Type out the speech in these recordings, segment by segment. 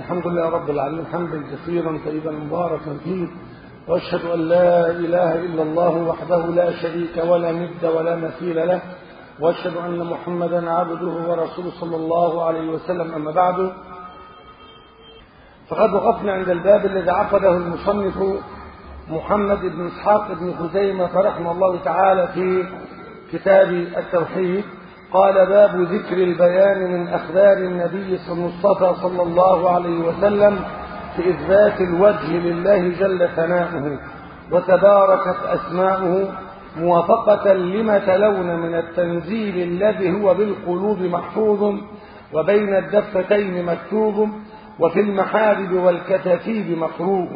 الحمد لله رب العالمين حمدا كثيرا طيبا مباركا فيه، واشهد ان لا اله الا الله وحده لا شريك ولا ند ولا مثيل له، واشهد ان محمدا عبده ورسوله صلى الله عليه وسلم. اما بعد، فقد وقفنا عند الباب الذي عقده المصنف محمد بن اسحاق بن خزيمة رحمه الله تعالى في كتاب التوحيد. قال: باب ذكر البيان من أخبار النبي المصطفى صلى الله عليه وسلم في إثبات الوجه لله جل ثناؤه وتباركت أسماؤه، موافقة لما تلون من التنزيل الذي هو بالقلوب محفوظ وبين الدفتين مكتوب وفي المحارب والكتاتيب مقروء.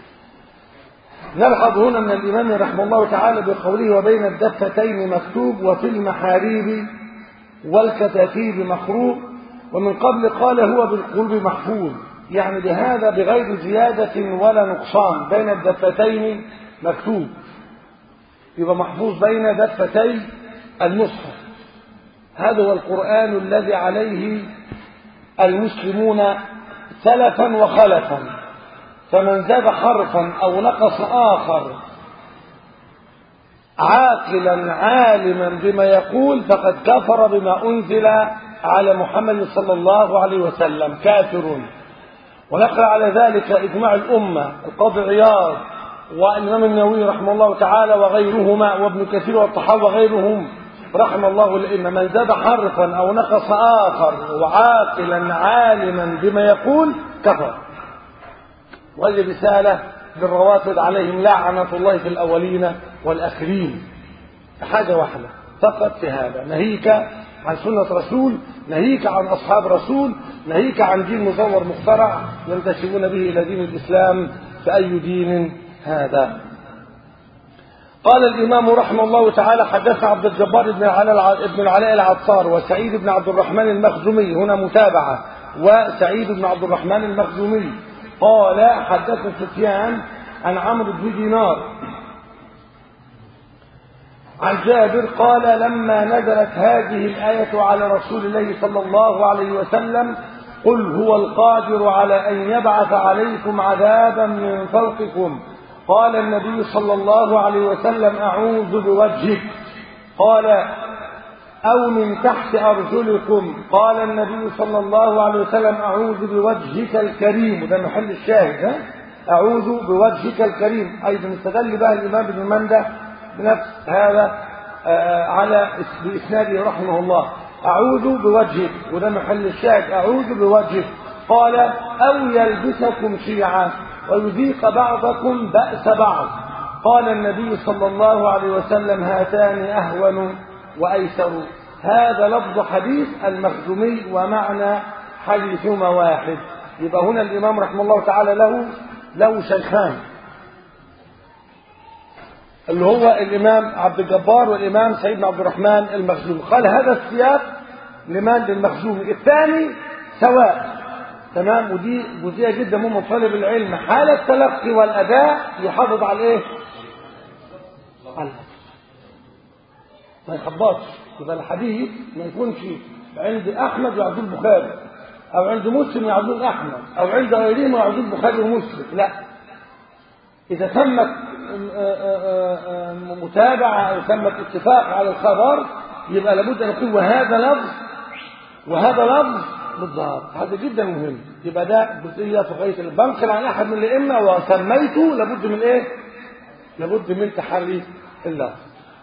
نلحظ هنا من الإمام رحمه الله تعالى بقوله وبين الدفتين مكتوب وفي المحاريب والكتاتيب مقروء، ومن قبل قال هو بالقلوب محفوظ، يعني بهذا بغير زيادة ولا نقصان. بين الدفتين مكتوب يبقى محفوظ بين دفتي المصحف. هذا هو القرآن الذي عليه المسلمون سلفا وخلفا، فمن زاد حرفا أو نقص آخر عاقلا عالما بما يقول فقد كفر بما أنزل على محمد صلى الله عليه وسلم، كافر. ونقل على ذلك إجماع الأمة القاضي عياض والإمام النووي رحمه الله تعالى وغيرهما وابن كثير والطحاوي وغيرهم رحم الله الأئمة: من زاد حرفا أو نقص آخر وعاقلا عالما بما يقول كفر. وهذه رسالة للروافض عليهم لعنة الله في الأولين والآخرين. حاجة واحدة فقط في هذا: نهيك عن سنة رسول، نهيك عن أصحاب رسول، نهيك عن دين مزور مخترع ينتسبون به إلى دين الإسلام، فأي دين هذا؟ قال الإمام رحمه الله تعالى: حدثنا عبد الجبار بن العلاء العطار وسعيد بن عبد الرحمن المخزومي، هنا متابعة، وسعيد بن عبد الرحمن المخزومي قال: حدثنا سفيان عن عمرو بن دينار عن جابر قال: لما نزلت هذه الآية على رسول الله صلى الله عليه وسلم: قل هو القادر على أن يبعث عليكم عذابا من فوقكم، قال النبي صلى الله عليه وسلم: أعوذ بوجهك. قال: أو من تحت أرجلكم، قال النبي صلى الله عليه وسلم: أعوذ بوجهك الكريم. وده محل الشاهد، أعوذ بوجهك الكريم. أيضا استدل بها الإمام ابن مندة بنفس هذا على بإسناده رحمه الله: أعوذ بوجهك، وده محل الشاهد، أعوذ بوجهك. قال: أو يلبسكم شيعا ويذيق بعضكم بأس بعض، قال النبي صلى الله عليه وسلم: هاتان أهون وأيسر. هذا لفظ حديث المخزومي ومعنى حديثهما واحد. يبقى هنا الإمام رحمه الله تعالى له شيخان، اللي هو الإمام عبد الجبار والإمام سعيد بن عبد الرحمن المخزومي. قال هذا السياق لمن؟ للمخزومي. الثاني سواء، تمام. ودي جزئيه جدا مهم طالب العلم حال التلقي والأداء يحافظ على ايه؟ على ما يخبطش. يبقى الحديث ما يكونش عند أحمد وعند البخاري، أو عند مسلم وعند أحمد، أو عند غيرهما وعند البخاري ومسلم. لا، إذا تمت متابعة أو تمت اتفاق على الخبر يبقى لابد أن نقول وهذا لفظ وهذا لفظ بالظهر. هذا جدا مهم. يبقى ده جزئية في غاية البنقل عن أحد من الأئمة وسميته لابد من إيه؟ لابد من تحري اللفظ.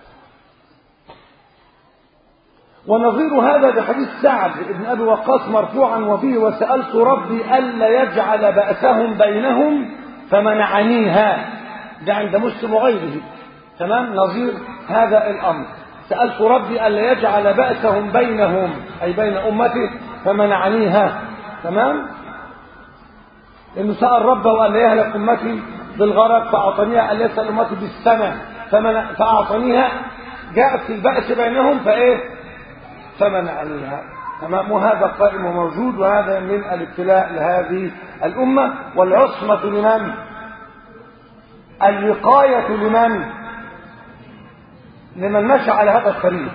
ونظير هذا بحديث سعد بن أبي وقاص مرفوعا وفيه: وسألت ربي ألا يجعل بأسهم بينهم فمنعنيها. ده عند مسلم وغيره، تمام. نظير هذا الأمر: سألت ربي ألا يجعل بأسهم بينهم أي بين أمته فمنعنيها، تمام. إنه سأل ربه ألا يهلك أمتي بالغرق فأعطانيها، ألا يسأل أمتي بالسنة فأعطانيها. جاءت في البأس بينهم فمنعنيها، تمام. وهذا قائم وموجود، وهذا من الابتلاء لهذه الأمة. والعصمة لمن؟ الوقاية لمن مشى على هذا الطريق،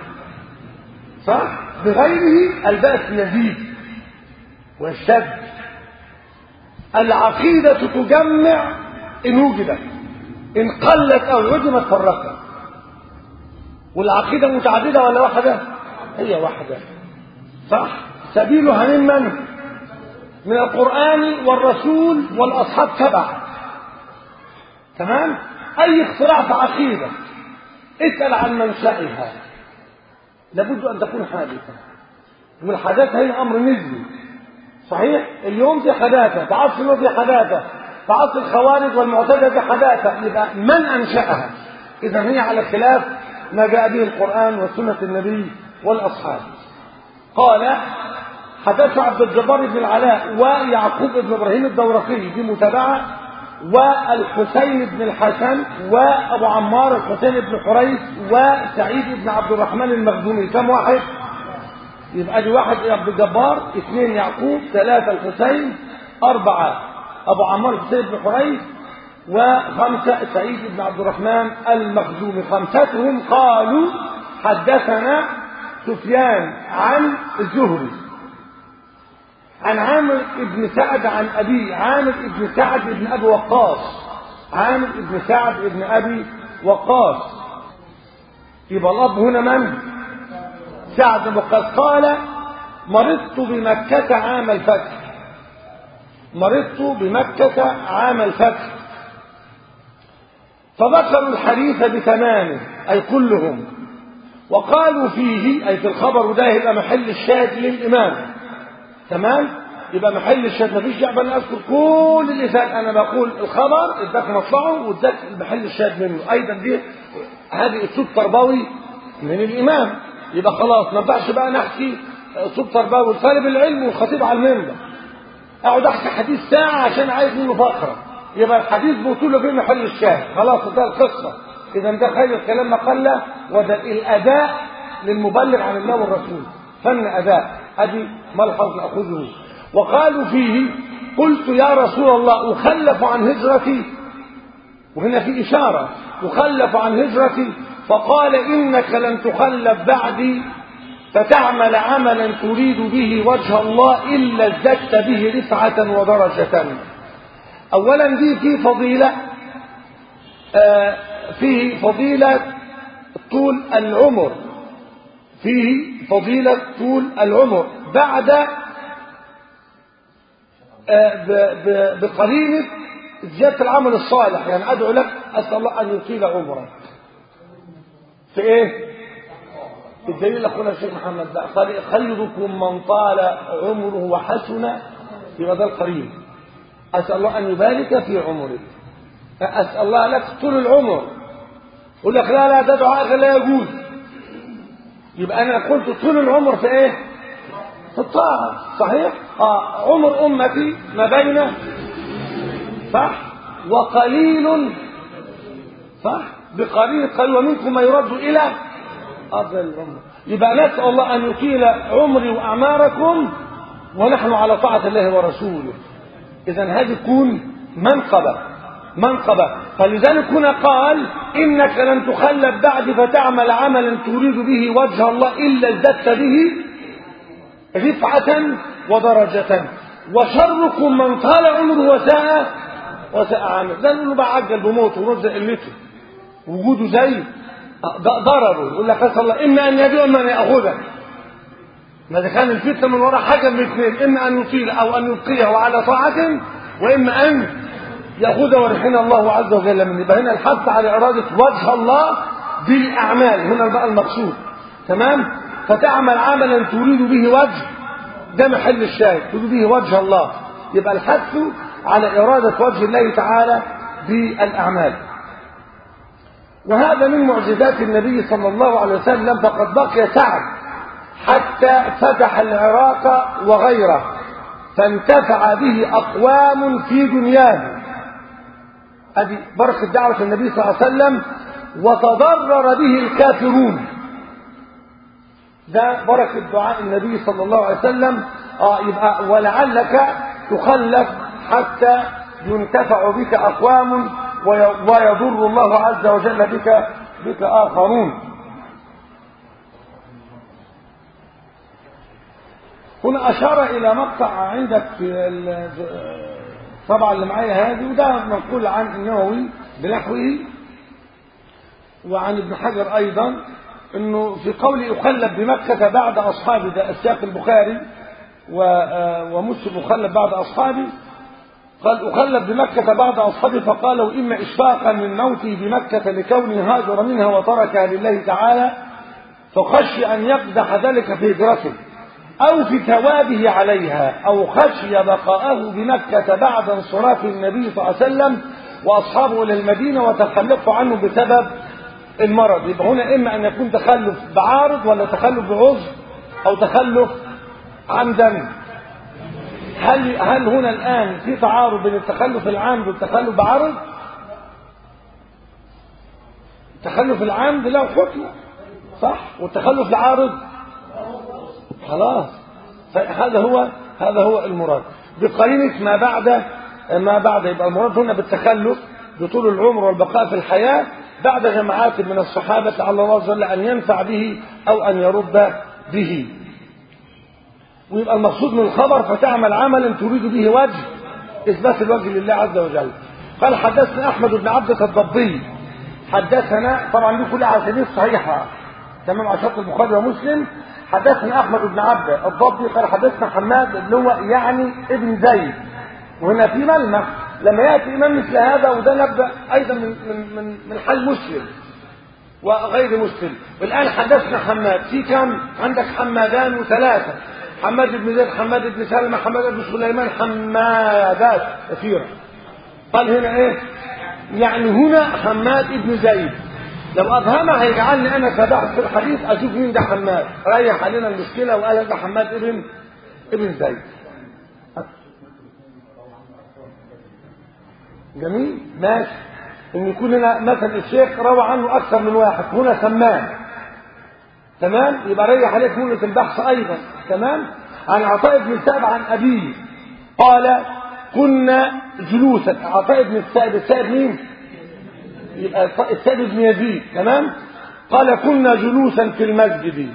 صح؟ بغيره البأس يزيد ويشتد. العقيدة تجمع إن وجدت، إن قلت أو عدمت فرقت. والعقيدة متعددة ولا واحدة؟ هي واحدة، صح؟ سبيلها من؟ من القرآن والرسول والأصحاب تبع. تمام؟ أي اختراع في عقيدة اسأل عن منشأها، لابد أن تكون حادثة، والحداثة هي أمر نسبي. صحيح؟ اليوم في حداثة، في عصر في حداثة، في عصر الخوارج والمعتزلة في حداثة، يبقى من أنشأها؟ إذا هي على خلاف ما جاء به القرآن وسنة النبي والأصحاب. قال حدث عبد الجبار بن العلاء ويعقوب بن إبراهيم الدورقي بمتابعة، والحسين بن الحسن وأبو عمار الحسين بن حريث وسعيد بن عبد الرحمن المخزومي. كم واحد؟ يبقى دي واحد عبد الجبار، اثنين يعقوب، ثلاثة الحسين، أربعة أبو عمار الحسين بن حريث، وخمسة سعيد بن عبد الرحمن المخزومي. خمستهم قالوا حدثنا سفيان عن الزهري عن عامر بن سعد عن أبي عامر بن سعد بن أبي وقاص. عامر بن سعد بن أبي وقاص، يبقى الأب هنا من؟ سعد بن وقاص. قال مرضت بمكة عام الفتح، مرضت بمكة عام الفتح، فذكروا الحديث بتمامه أي كلهم، وقالوا فيه أي في الخبر، وده يبقى محل الشاهد للإمام. تمام؟ يبقى محل الشاهد، مفيش داعي أنا أذكر كل اللي فات، أنا بقول الخبر اداك مطلعه واداك محل الشاهد منه. أيضا دي هذه أسلوب تربوي من الإمام. يبقى خلاص ما ينفعش بقى نحكي أسلوب تربوي طالب العلم والخطيب على المنبر أقعد أحكي حديث ساعة عشان عايز منه فقرة، يبقى الحديث بطوله في محل الشاهد، خلاص ده القصة. إذا ده خير الكلام مقلة، وده الأداء للمبلغ عن الله والرسول، فن أداء. هذه ملحظ نأخذه. وقالوا فيه قلت يا رسول الله أخلف عن هجرتي، وهنا في إشارة أخلف عن هجرتي، فقال إنك لن تخلف بعدي فتعمل عملا تريد به وجه الله إلا ازددت به رفعة ودرجة. أولا دي في فضيلة، فيه فضيلة طول العمر، فيه فضيلة طول العمر بعد بقرينة زيادة العمل الصالح. يعني أدعو لك أسأل الله أن يطيل عمرك في إيه؟ الدليل أخونا الشيخ محمد بقى خيركم من طال عمره وحسن، يبقى ده القرين. أسأل الله أن يبارك في عمرك، أسأل الله لك طول العمر. يقول لك لا لا ده دعاء لا يجوز، يبقى أنا قلت طول العمر في إيه؟ في الطاعة. صحيح؟ عمر أمتي ما بين صح وقليل، صح بقليل قليل ومنكم ما يرد إلى أفضل العمر. يبقى نسأل الله أن يطيل عمري وأعماركم ونحن على طاعة الله ورسوله. إذا هذه تكون منقبة. فلذلك هنا قال إنك لن تخلف بعد فتعمل عملا تريد به وجه الله إلا ازددت به رفعة ودرجة. وشركم من طال عمره وساء عمل. ده نقول له بقى عجل بموته ورزق قلته وجوده زي ضربه، يقول لك اسال الله اما ان يبيع اما ان ياخذك. ما كان الفتنه من وراء حاجه من اثنين، اما ان يطيل او ان يبقيه على طاعه، واما ان ياخذ ورحنا الله عز وجل منه. يبقى هنا الحث على اراده وجه الله بالاعمال، هنا بقى المقصود. تمام؟ فتعمل عملا تريد به وجه، ده محل الشاهد، تريد به وجه الله. يبقى الحث على اراده وجه الله تعالى بالاعمال. وهذا من معجزات النبي صلى الله عليه وسلم. فقد بقي سعد حتى فتح العراق وغيره، فانتفع به أقوام في دنياه. هذه بركة دعوة النبي صلى الله عليه وسلم. وتضرر به الكافرون، ده بركة دعاء النبي صلى الله عليه وسلم. يبقى ولعلك تخلف حتى ينتفع بك أقوام ويضر الله عز وجل بك آخرون. هنا أشار إلى مقطع عندك في طبعا اللي معايا هذه، وده منقول عن النووي بنحوه وعن ابن حجر أيضا، انه في قوله يخلد بمكة بعد أصحابه، ده السياق البخاري ومسلم يخلد بعد أصحابه، قال أخلد بمكة بعد أصحابه، فقالوا إما إشفاقا من موته بمكة لكونه هاجر منها وتركها لله تعالى فخشي أن يقدح ذلك في هجرته أو في ثوابه عليها، أو خشي بقاءه بمكة بعد انصراف النبي صلى الله عليه وسلم وأصحابه إلى المدينة وتخلفوا عنه بسبب المرض. يبقى هنا إما أن يكون تخلف بعارض ولا تخلف بعذر أو تخلف عمدا. هل هنا الآن في تعارض بين التخلف العامد والتخلف بعارض؟ التخلف العامد له حكم صح، والتخلف العارض خلاص. هذا هو المراد بقرينة ما بعد يبقى المراد هنا بالتخلف بطول العمر والبقاء في الحياة بعد جماعات من الصحابة لعل الله عز وجل أن ينفع به أو أن يرد به. ويبقى المقصود من الخبر فتعمل عملا تريد به وجه إثبات الوجه لله عز وجل. قال حدثنا أحمد بن عبدة الضبي حدثنا، طبعا دي كلها أسانيد صحيحة تمام على شرط البخاري ومسلم. حدثنا أحمد بن عبدة الضبي قال حدثنا حماد اللي هو يعني ابن زيد. وهنا في ملمح لما يأتي إمام مثل هذا، وده نبدأ أيضا من حال مسلم وغير مسلم. والآن حدثنا حماد، في كم عندك؟ حمادان وثلاثة، حماد بن زيد، حماد بن سلمة، حماد بن سليمان، حمادات كثيرة. قال هنا ايه يعني؟ هنا حماد بن زيد. لو أبهمها هيجعلني أنا كبحث في الحديث أشوف مين ده حماد، ريح علينا المشكلة وقال ده حماد ابن زيد. جميل ماشي. إن يكون هنا مثلا الشيخ روى عنه أكثر من واحد، هنا سمان تمام، يبقى ريح عليك مولة البحث أيضا تمام. عن عطاء بن السائب عن أبيه قال كنا جلوسا. عطاء بن السائب، السائب مين؟ يبقى السائب بن يزيد تمام. قال كنا جلوسا في المسجد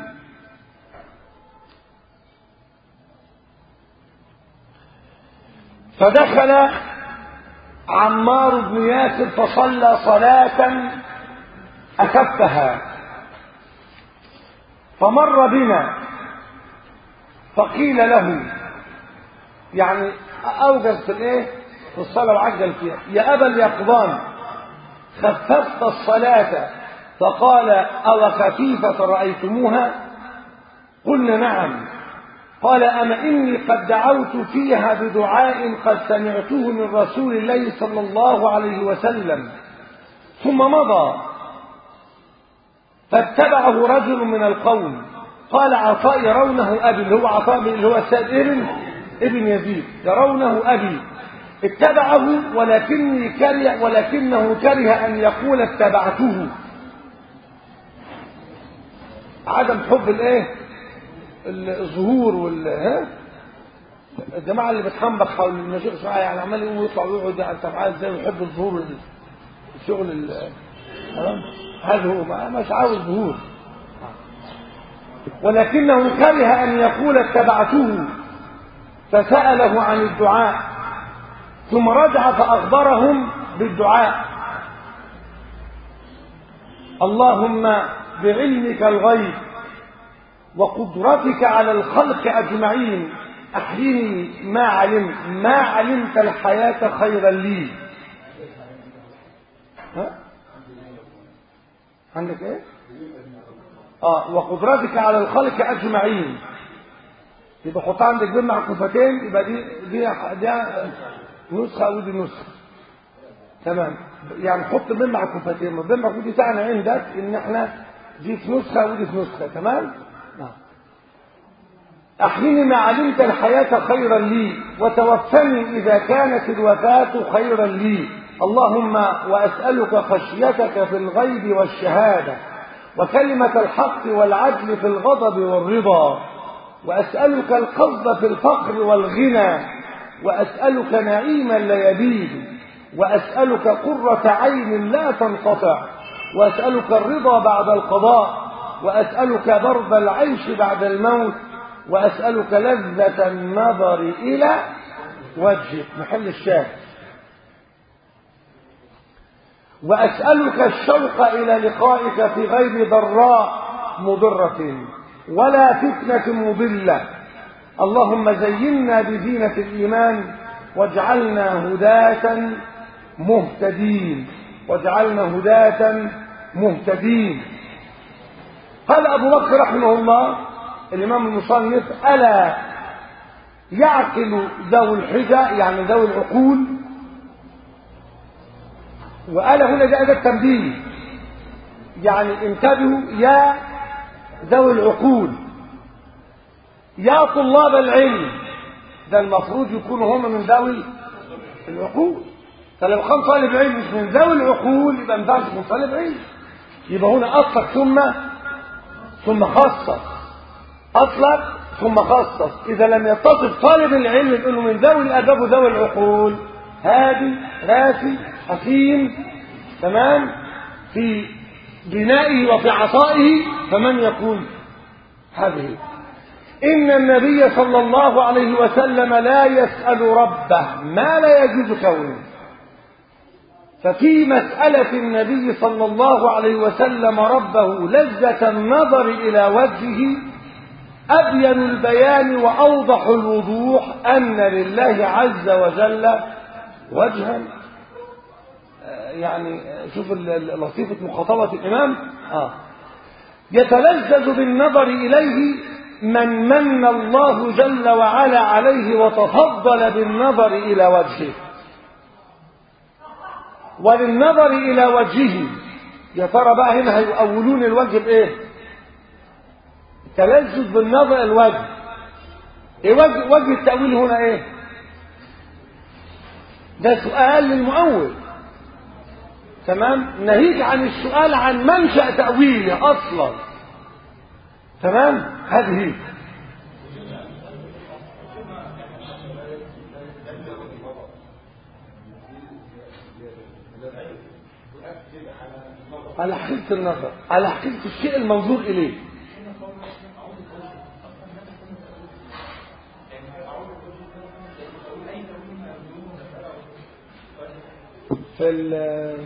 فدخل عمار بن ياسر فصلى صلاة أخفها فمر بنا فقيل له، يعني أوجز في الايه في الصلاة وعجل فيها، يا أبا اليقظان خففت الصلاة؟ فقال أو خفيفة رأيتموها؟ قلنا نعم. قال أما إني قد دعوت فيها بدعاء قد سمعته من رسول الله صلى الله عليه وسلم. ثم مضى فاتبعه رجل من القوم قال عطاء يرونه أبي، اللي هو عطاء اللي هو السائب ابن يزيد، يرونه أبي. اتبعه ولكنه كره أن يقول اتبعته. عدم حب الايه الظهور الجماعه اللي بتحنبق حول المشايخ شويه، يعني عمال يقوم ويطلع ويقعد، يعني انت عارف ازاي يحب الظهور الشغل تمام. هذا هو مش عاوز ظهور، ولكنه كره ان يقول اتبعته فسأله عن الدعاء ثم رجع فأخبرهم بالدعاء: اللهم بعلمك الغيب وقدرتك على الخلق أجمعين أحيني ما علمت الحياة خيرا لي. ها؟ عندك ايه؟ وقدرتك على الخلق أجمعين، يبقى حط عندك بين معكوفتين، يبقى دي نسخة ودي نسخة تمام. يعني حط بين معكوفتين، بين معكوفتين تعني عندك ان احنا دي في نسخة ودي في نسخة تمام. أحيني ما علمت الحياة خيرا لي وتوفني إذا كانت الوفاة خيرا لي. اللهم وأسألك خشيتك في الغيب والشهادة وكلمة الحق والعدل في الغضب والرضا، وأسألك القصد في الفقر والغنى، وأسألك نعيما لا يبيد، وأسألك قرة عين لا تنقطع، وأسألك الرضا بعد القضاء، وأسألك برد العيش بعد الموت، وأسألك لذة النظر وجهك محل الشاهد. وأسألك الشوق إلى لقائك في غير ضراء مضرة ولا فتنة مضلة. اللهم زينا بزينة الإيمان واجعلنا هداة مهتدين، واجعلنا هداة مهتدين. قال أبو بكر رحمه الله الإمام المصنف: ألا يعقل ذوي الحجة، يعني ذوي العقول. وألا هنا جاء التنبيه، يعني انتبهوا يا ذوي العقول، يا طلاب العلم. ده المفروض يكونوا هم من ذوي العقول. فلو كان طالب علم مش من ذوي العقول يبقى ما ينفعش يكون طالب علم. يبقى هنا أطلق ثم خصص، أطلق ثم خصص. إذا لم يتصف طالب العلم بأنه من ذوي الآداب وذوي العقول، هادي راسي حكيم تمام في بنائه وفي عطائه، فمن يكون هذه؟ إن النبي صلى الله عليه وسلم لا يسأل ربه ما لا يجوز كونه. ففي مسألة النبي صلى الله عليه وسلم ربه لذة النظر إلى وجهه أبين البيان وأوضح الوضوح أن لله عز وجل وجها. يعني شوف لطيفة مخاطبة الإمام. يتلذذ بالنظر إليه من الله جل وعلا عليه وتفضل بالنظر إلى وجهه. وللنظر إلى وجهه يا ترى بقى هنا هيؤولون الوجه بإيه؟ التلذذ بالنظر الوجه. إيه وجه التأويل هنا إيه؟ ده سؤال للمؤول تمام، ناهيك عن السؤال عن منشأ تأويله أصلا. تمام، هذه على حقيقة النظر، على حقيقة الشيء المنظور إليه. في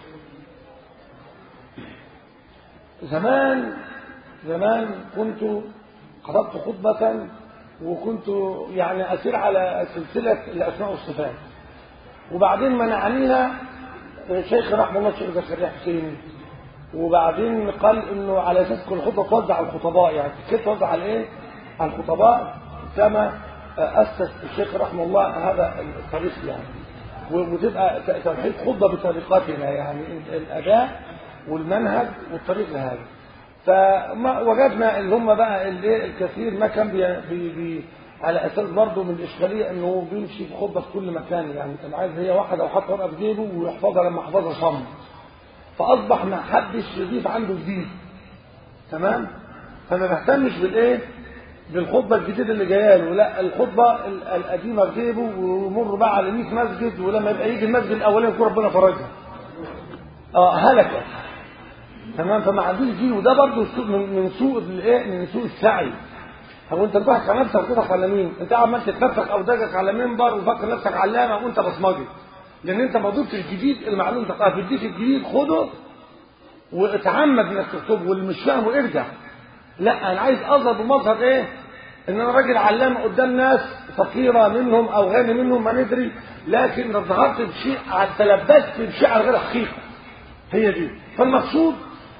زمان كنت خطبت خطبة، وكنت يعني أسير على سلسلة الأسماء والصفات، وبعدين منعنيها شيخ رحمه الله الشيخ زكريا حسين، وبعدين قال انه على اساس كل خطبه توزع على الخطباء، يعني كيف توزع على ايه؟ على الخطباء كما اسس الشيخ رحمه الله هذا الطريق يعني، وتبقى توحيد خطبه بطريقتنا يعني الاداء والمنهج والطريق لهذا. فما وجدنا اللي هم بقى الكثير ما كان بي على اساس برضه من الاشكاليه انه بيمشي في خطبه في كل مكان، يعني كان عايز هي واحده وحط ورقه في جيبه ويحفظها لما حفظها صم، فاصبح ما حدش يضيف عنده جديد. تمام، فما بهتمش بالايه؟ بالخطبه الجديده اللي جايه له، لا الخطبه القديمه في جيبه، ويمر بقى على 100 مسجد، ولما يبقى يجي المسجد الاولاني يكون ربنا فرجها هلكت. تمام، فما عندوش دي، وده برضه من سوء الايه؟ من سوء السعي. هو انت بتضحك على نفسك وتضحك على مين؟ انت عمال تتنفخ او دجك على منبر وفاكر نفسك علامه وانت بصمجي، لان انت ما ضفتش الجديد المعلوم. انت هتديك الجديد خده واتعمد انك تكتبه، واللي مش فاهمه ارجع. لا انا عايز اظهر بمظهر ايه؟ ان انا راجل علامه قدام ناس فقيره منهم او غني منهم ما ندري، لكن ظهرت بشيء، تلبست بشيء على غير حقيقه. هي دي فالمقصود.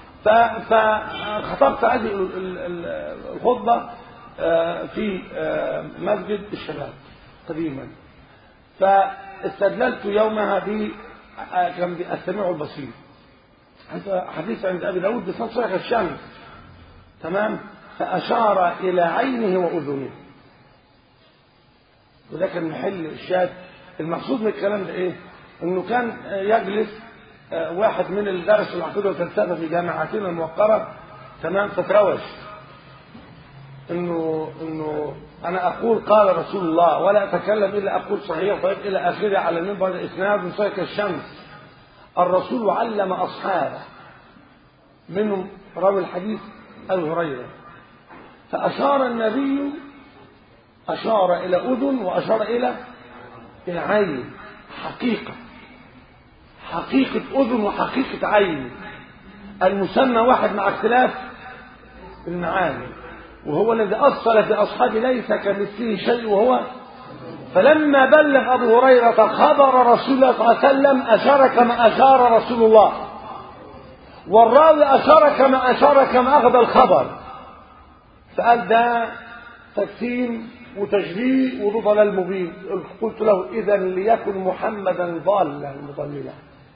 فخطبت هذه الخطبه في مسجد الشباب قديما، فاستدللت يومها كان السميع البصير، هذا حديث عند ابي داود بصوت صريح الشمس. تمام، فاشار الى عينه واذنه، وده كان محل الشاهد. المقصود من الكلام ده ايه؟ انه كان يجلس واحد من الدرس العقيده والفلسفه في جامعتنا الموقره، تمام، فتروش انه انا اقول قال رسول الله ولا اتكلم الا اقول صحيح طيب الى اخره على المنبر، اسناد صحيح كالشمس. الرسول علم اصحابه، منهم راوي الحديث ابي هريره، فاشار النبي، اشار الى اذن واشار الى العين حقيقة أذن وحقيقة عين. المسمى واحد مع اختلاف المعاني، وهو الذي أصل في أصحابه ليس كمثله شيء وهو. فلما بلغ أبو هريرة خبر رسول الله صلى الله عليه وسلم أشار كما أشار رسول الله، والراوي أشار كما أشار كما أخذ الخبر، فقال ده تكتيم وتجريء وده ضلال مبين. قلت له إذا ليكن محمدا ضالا مضللا.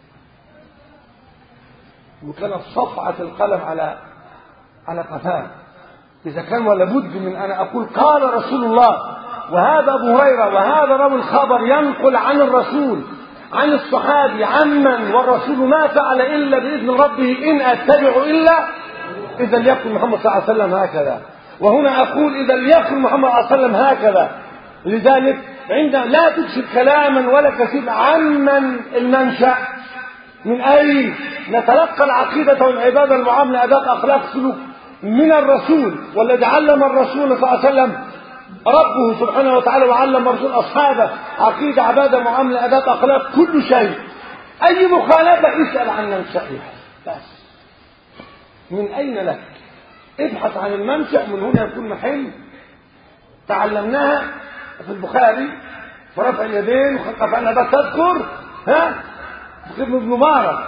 وكانت صفعة القلم على قفاه. إذا كان ولا بد من أن أقول قال رسول الله، وهذا أبو هريرة وهذا راوي الخبر ينقل عن الرسول عن الصحابي عمن والرسول ما فعل إلا بإذن ربه إن أتبع إلا، إذا ليكن محمد صلى الله عليه وسلم هكذا. وهنا أقول إذا ليكن محمد صلى الله عليه وسلم هكذا. لذلك عند لا تكسب كلاما ولا كسب عمن المنشأ، من أي نتلقى العقيدة والعبادة المعاملة أداء أخلاق سلوك من الرسول، والذي علم الرسول صلى الله عليه وسلم ربه سبحانه وتعالى وعلم الرسول أصحابه عقيدة عبادة معاملة أداء أخلاق كل شيء. أي مخالفة اسأل عن منشأها بس. من أين لك؟ ابحث عن المنشأ، من هنا يكون محل. تعلمناها في البخاري في رفع اليدين وخلق عنها بس تذكر ابن مبارك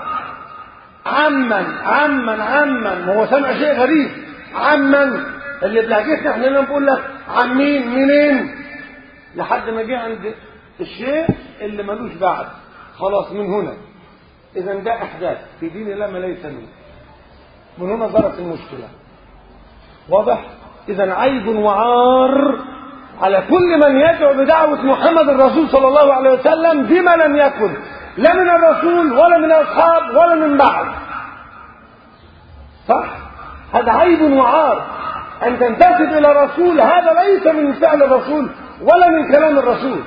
عمن هو سمع شيء غريب. عمن اللي بلهجتنا احنا نقول لك عمين منين، لحد ما جه عند الشيء اللي ملوش بعد خلاص. من هنا اذا ده احداث في دين الله ما ليس منه. من هنا ظهرت المشكله. واضح؟ اذا عيب وعار على كل من يدعو بدعوه محمد الرسول صلى الله عليه وسلم بما لم يكن لا من الرسول ولا من الاصحاب ولا من بعد. صح؟ هذا عيب وعار ان تنتسب الى الرسول، هذا ليس من فعل الرسول ولا من كلام الرسول.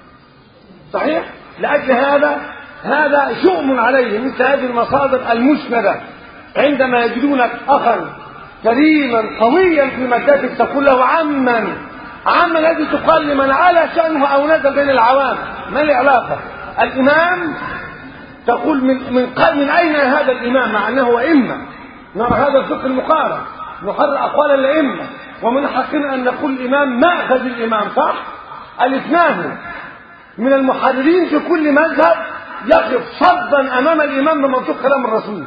صحيح؟ لاجل هذا شؤم عليه مثل هذه المصادر المسنده. عندما يجدونك اخا كريما قويا في مادتك تقول له عما الذي تقال لمن على شأنه او نزل بين العوام. ما العلاقه؟ الامام تقول من اين هذا الامام مع انه هو ائمه. نرى هذا الفقه المقارن، نقرر اقوال الائمه، ومن حقنا ان نقول الامام ماخذ الامام. صح؟ الاثنان من المحررين في كل مذهب يقف صدا امام الامام بمنطق كلام الرسول.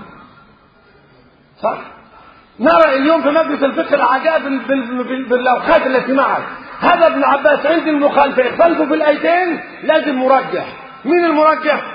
صح؟ نرى اليوم في مجلس الفقه العجائب باللوحات التي معك. هذا ابن عباس عند المخالفه يختلفوا في الايتين لازم مرجح. مين المرجح؟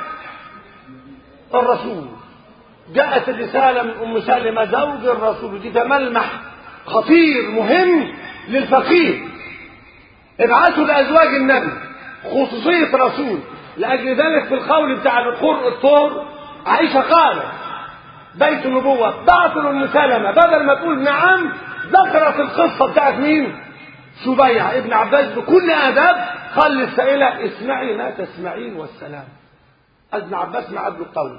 الرسول. جاءت الرساله من ام سلمة زوج الرسول، دي ملمح خطير مهم للفقيه. ابعثوا لازواج النبي خصوصيه رسول. لاجل ذلك في القول بتاع الطور عائشه قالت بيت النبوة بعثوا ام سلمة، بدل ما تقول نعم ذكرت القصة بتاعت مين؟ سبيعة. ابن عباس بكل آداب قال للسائلة اسمعي ما تسمعين والسلام. ابن عباس ما عدل القول.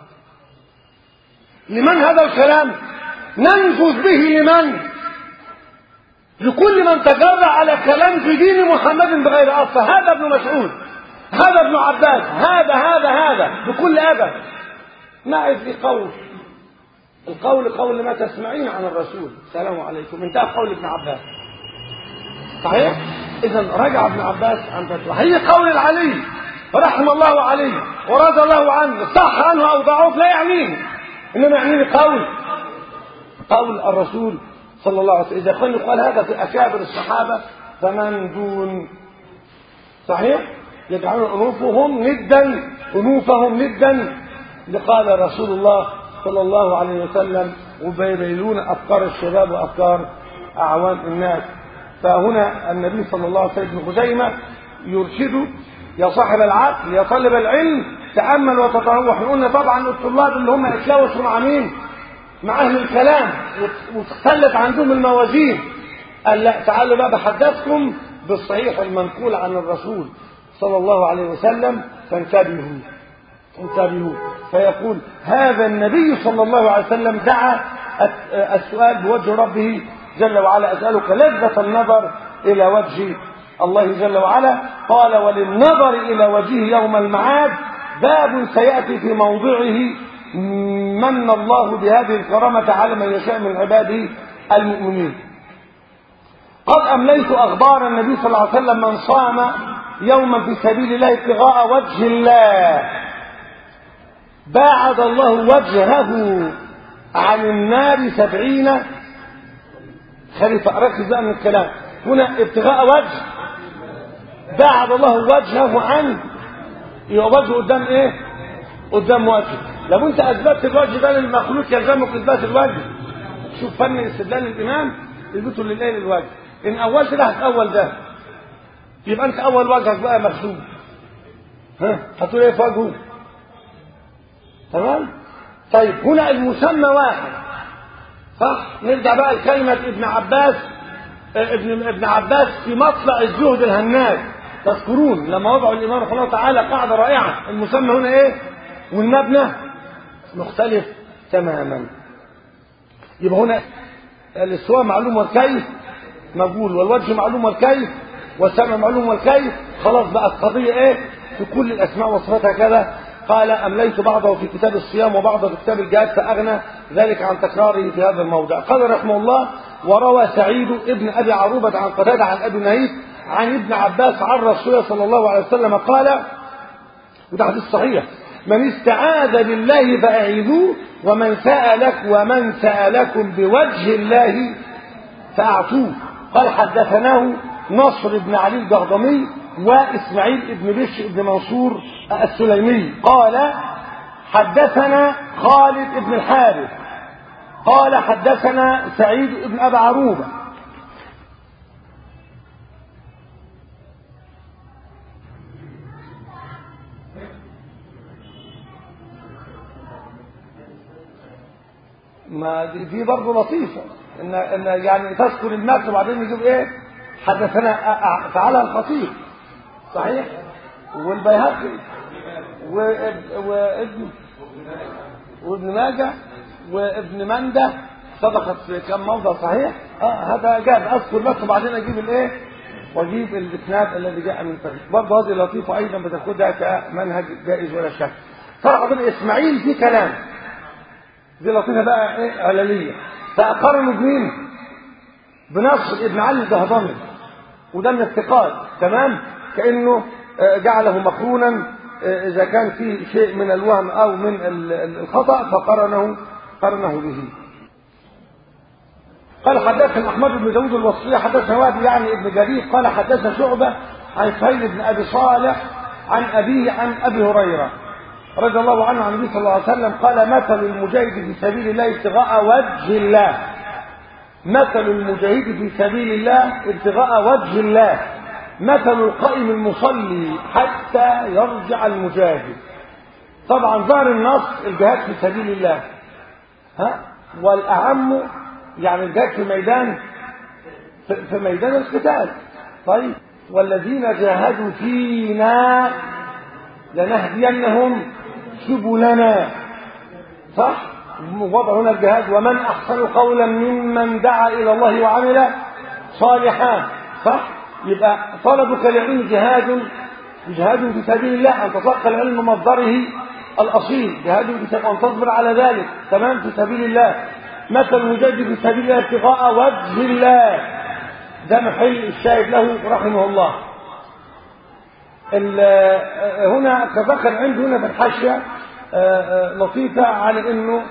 لمن هذا الكلام؟ ننفذ به لمن؟ لكل من تجرأ على كلام في دين محمد بغير أصل. هذا ابن مسعود، هذا ابن عباس، هذا بكل أدب. ما عرف لي قول القول ما تسمعين عن الرسول السلام عليكم. انتهى قول ابن عباس. صحيح؟ اذا رجع ابن عباس عن فتوى. هي قول العلي رحم الله عليه ورضى الله عنه، صح عنه او ضعف لا يعنيني، انما يعنيني قول الرسول صلى الله عليه وسلم. اذا كان يقال هذا في اكابر الصحابه فمن دون. صحيح؟ يجعلون انوفهم ندا لقال رسول الله صلى الله عليه وسلم، وبيبينون افكار الشباب وافكار اعوام الناس. فهنا النبي صلى الله عليه وسلم ابن خزيمه يرشد يا صاحب العقل يا طالب العلم تامل وتطوع. احنا قلنا طبعا الطلاب اللي هم اتلوثوا مع مين؟ مع اهل الكلام واختلت عندهم الموازين. قال لا تعالوا بقى بحدثكم بالصحيح المنقول عن الرسول صلى الله عليه وسلم فانتبهوا. فيقول هذا النبي صلى الله عليه وسلم دعا السؤال بوجه ربه جل وعلا. أسألك لذة النظر إلى وجه الله جل وعلا. قال وللنظر إلى وجهه يوم المعاد باب سيأتي في موضعه من الله بهذه الكرامة على من يشاء من عباده المؤمنين. قد أمليت أخبار النبي صلى الله عليه وسلم من صام يوما في سبيل الله ابتغاء وجه الله باعد الله وجهه عن النار 70 خريفة. ركز بقى من الكلام هنا، ابتغاء وجه باعد الله وجهه عن، يبقى وجهه قدام ايه؟ قدام وجهه. لو انت اثبتت الوجه ده للمخلوق يلزمك اثبات الوجه. شوف فن استدلال الامام يثبته لله للوجه. ان اولت ده هتاول ده يبقى انت اول وجهك بقى مخلوق. هتقول ايه في وجهه؟ تمام؟ طيب هنا المسمى واحد صح؟ نرجع بقى لكلمة ابن عباس ابن عباس في مطلع الزهد الهناد. تذكرون لما وضعوا الإمام رحمه الله تعالى قاعدة رائعة، المسمى هنا ايه؟ والمبنى مختلف تماما. يبقى هنا الاستواء معلوم والكيف مجهول، والوجه معلوم والكيف، والسمع معلوم والكيف. خلاص بقى القضية ايه؟ في كل الأسماء والصفات هكذا. قال أمليت بعضه في كتاب الصيام وبعضه في كتاب الجهاد فأغنى ذلك عن تكراره في هذا الموضع. قال رحمه الله وروى سعيد ابن أبي عروبة عن قتادة عن أبي نهيك عن ابن عباس عن رسول الله صلى الله عليه وسلم قال، وده حديث صحيح: من استعاذ بالله فأعيذوه ومن سألكم بوجه الله فأعطوه. قال حدثناه نصر بن علي الجهضمي وإسماعيل بن بشر بن منصور السليمي قال حدثنا خالد بن الحارث قال حدثنا سعيد بن أبي عروبة ما دي برضه لطيفة إن يعني تذكر المتن وبعدين يجيب إيه حدثنا فعلها الخطيب صحيح والبيهقي وابن ماجه وابن منده صدقت في كم موضع صحيح. هذا جاب اذكر بس وبعدين اجيب الايه واجيب الاسناد الذي جاء من طريق. برضه هذه لطيفه ايضا بتاخدها كمنهج جائز ولا شك. فرق بين اسماعيل في كلام دي لطيفه بقى ايه علليه. فاقرنوا بمين؟ بنصر ابن علي الجهضمي وده من الثقات تمام، كانه جعله مقرونا اذا كان فيه شيء من الوهم او من الخطا فقرنه به. قال حدثنا احمد بن داود الوصي حدثنا وادي يعني ابن جرير قال حدثنا شعبه عن سهيل بن ابي صالح عن ابيه عن ابي هريره رضي الله عنه عن النبي صلى الله عليه وسلم قال مثل المجاهد في سبيل الله ابتغاء وجه الله، مثل المجاهد في سبيل الله ابتغاء وجه الله مثل القائم المصلي حتى يرجع المجاهد. طبعا ظهر النص الجهاد في سبيل الله والأهم يعني الجهاد في ميدان القتال. طيب والذين جاهدوا فينا لنهدينهم سبلنا صح؟ وضع هنا الجهاد ومن أحسن قولا ممن دعا إلى الله وعمل صالحا صح؟ يبقى طلبك للعلم جهاد في سبيل الله، أن تتلقى العلم مصدره الأصيل، جهاد في سبيل أن تصبر على ذلك تمام في سبيل الله. مثل المجاهد في سبيل الله ابتغاء وجه الله ده محل الشاهد له رحمه الله. هنا تذكر عنده هنا في الحاشية لطيفة على انه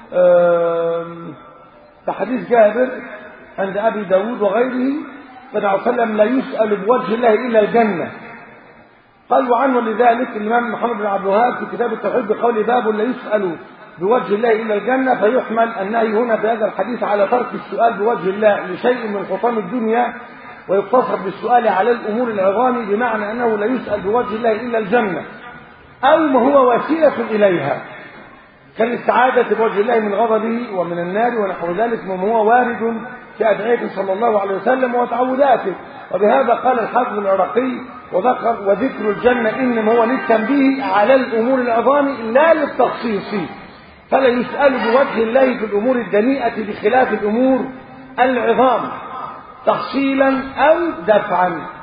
في حديث جابر عند ابي داود وغيره صلى الله عليه وسلم لا يسأل بوجه الله الا الجنة. قال وعنه لذلك الامام محمد بن عبد الوهاب في كتاب التوحيد بقول باب لا يسأل بوجه الله الا الجنة، فيحمل النهي هنا في هذا الحديث على ترك السؤال بوجه الله لشيء من خطام الدنيا ويقتصر بالسؤال على الامور العظام، بمعنى انه لا يسأل بوجه الله الا الجنة او ما هو وسيلة اليها كالاستعاذة بوجه الله من غضبه ومن النار ونحو ذلك مما هو وارد في أدعيته صلى الله عليه وسلم وتعوذاته. وبهذا قال الحافظ العراقي وذكر الجنة إنما هو للتنبيه على الأمور العظام لا للتخصيص، فلا يسأل بوجه الله في الأمور الدنيئة بخلاف الأمور العظام تحصيلا أو دفعا.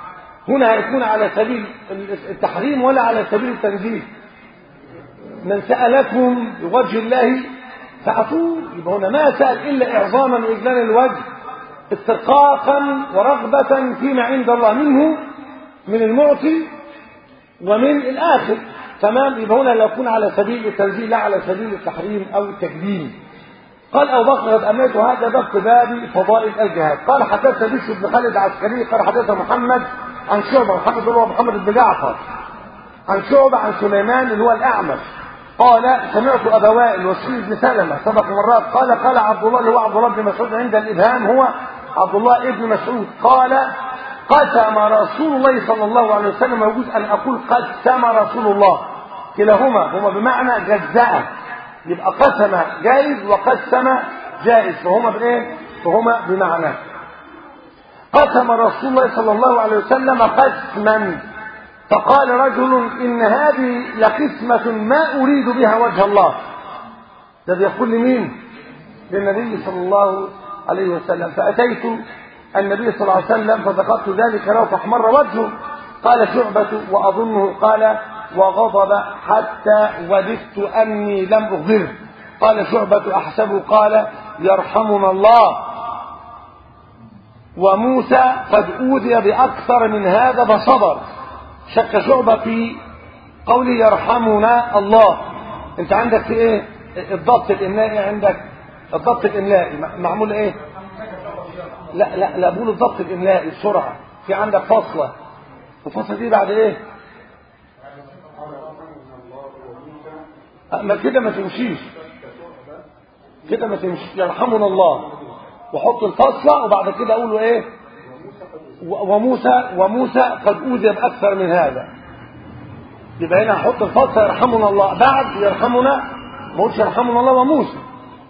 هنا هيكون على سبيل التحريم ولا على سبيل التنزيل؟ من سألكم بوجه الله فأعطوه. يبقى هنا ما سأل إلا إعظاما وإجلالا الوجه، استرقاقا ورغبة فيما عند الله منه، من المعطي ومن الآخر. تمام. يبقى هنا لا يكون على سبيل التنزيل لا على سبيل التحريم أو التكذيب. قال أبو بكر قد أميت هذا باب فضائل الجهاد. قال حدثنا بشر بن خالد العسكري قال حدثنا محمد عن شعبة، محمد هو محمد بن جعفر، عن شعبة عن سليمان اللي هو الأعمش قال سمعت أبا وائل وسعيد بن سلمة سبق مرات قال عبد الله اللي هو عبد الله بن مسعود عند الإبهام هو عبد الله ابن مسعود قال قسم رسول الله صلى الله عليه وسلم. يجوز أن أقول قسم رسول الله، كلاهما هما بمعنى جزاء، يبقى قسم جائز وقسم جائز، فهما بايه؟ فهما بمعنى. قسم رسول الله صلى الله عليه وسلم قسما فقال رجل إن هذه لقسمة ما أريد بها وجه الله. ده بيقول لمين؟ للنبي صلى الله عليه وسلم. فأتيت النبي صلى الله عليه وسلم فذكرت ذلك له فاحمر وجهه. قال شعبة وأظنه قال وغضب حتى وددت أني لم أغضبه. قال شعبة أحسبه قال يرحمنا الله وموسى قد أوذي بأكثر من هذا فصبر. شك شعبة في قوله يرحمنا الله. انت عندك في ايه الضبط الاملائي؟ عندك الضبط الاملائي معمول ايه؟ لا بقول الضبط الاملائي بسرعة. في عندك فاصلة، الفاصلة دي بعد ايه؟ ما كده ما تمشيش، كده ما تمشيش. يرحمنا الله وحط الفاصلة وبعد كده اقوله ايه؟ وموسى قد أوذي بأكثر من هذا. يبقى هنا هحط الفاصلة يرحمنا الله بعد يرحمنا، ما قلتش يرحمنا الله وموسى.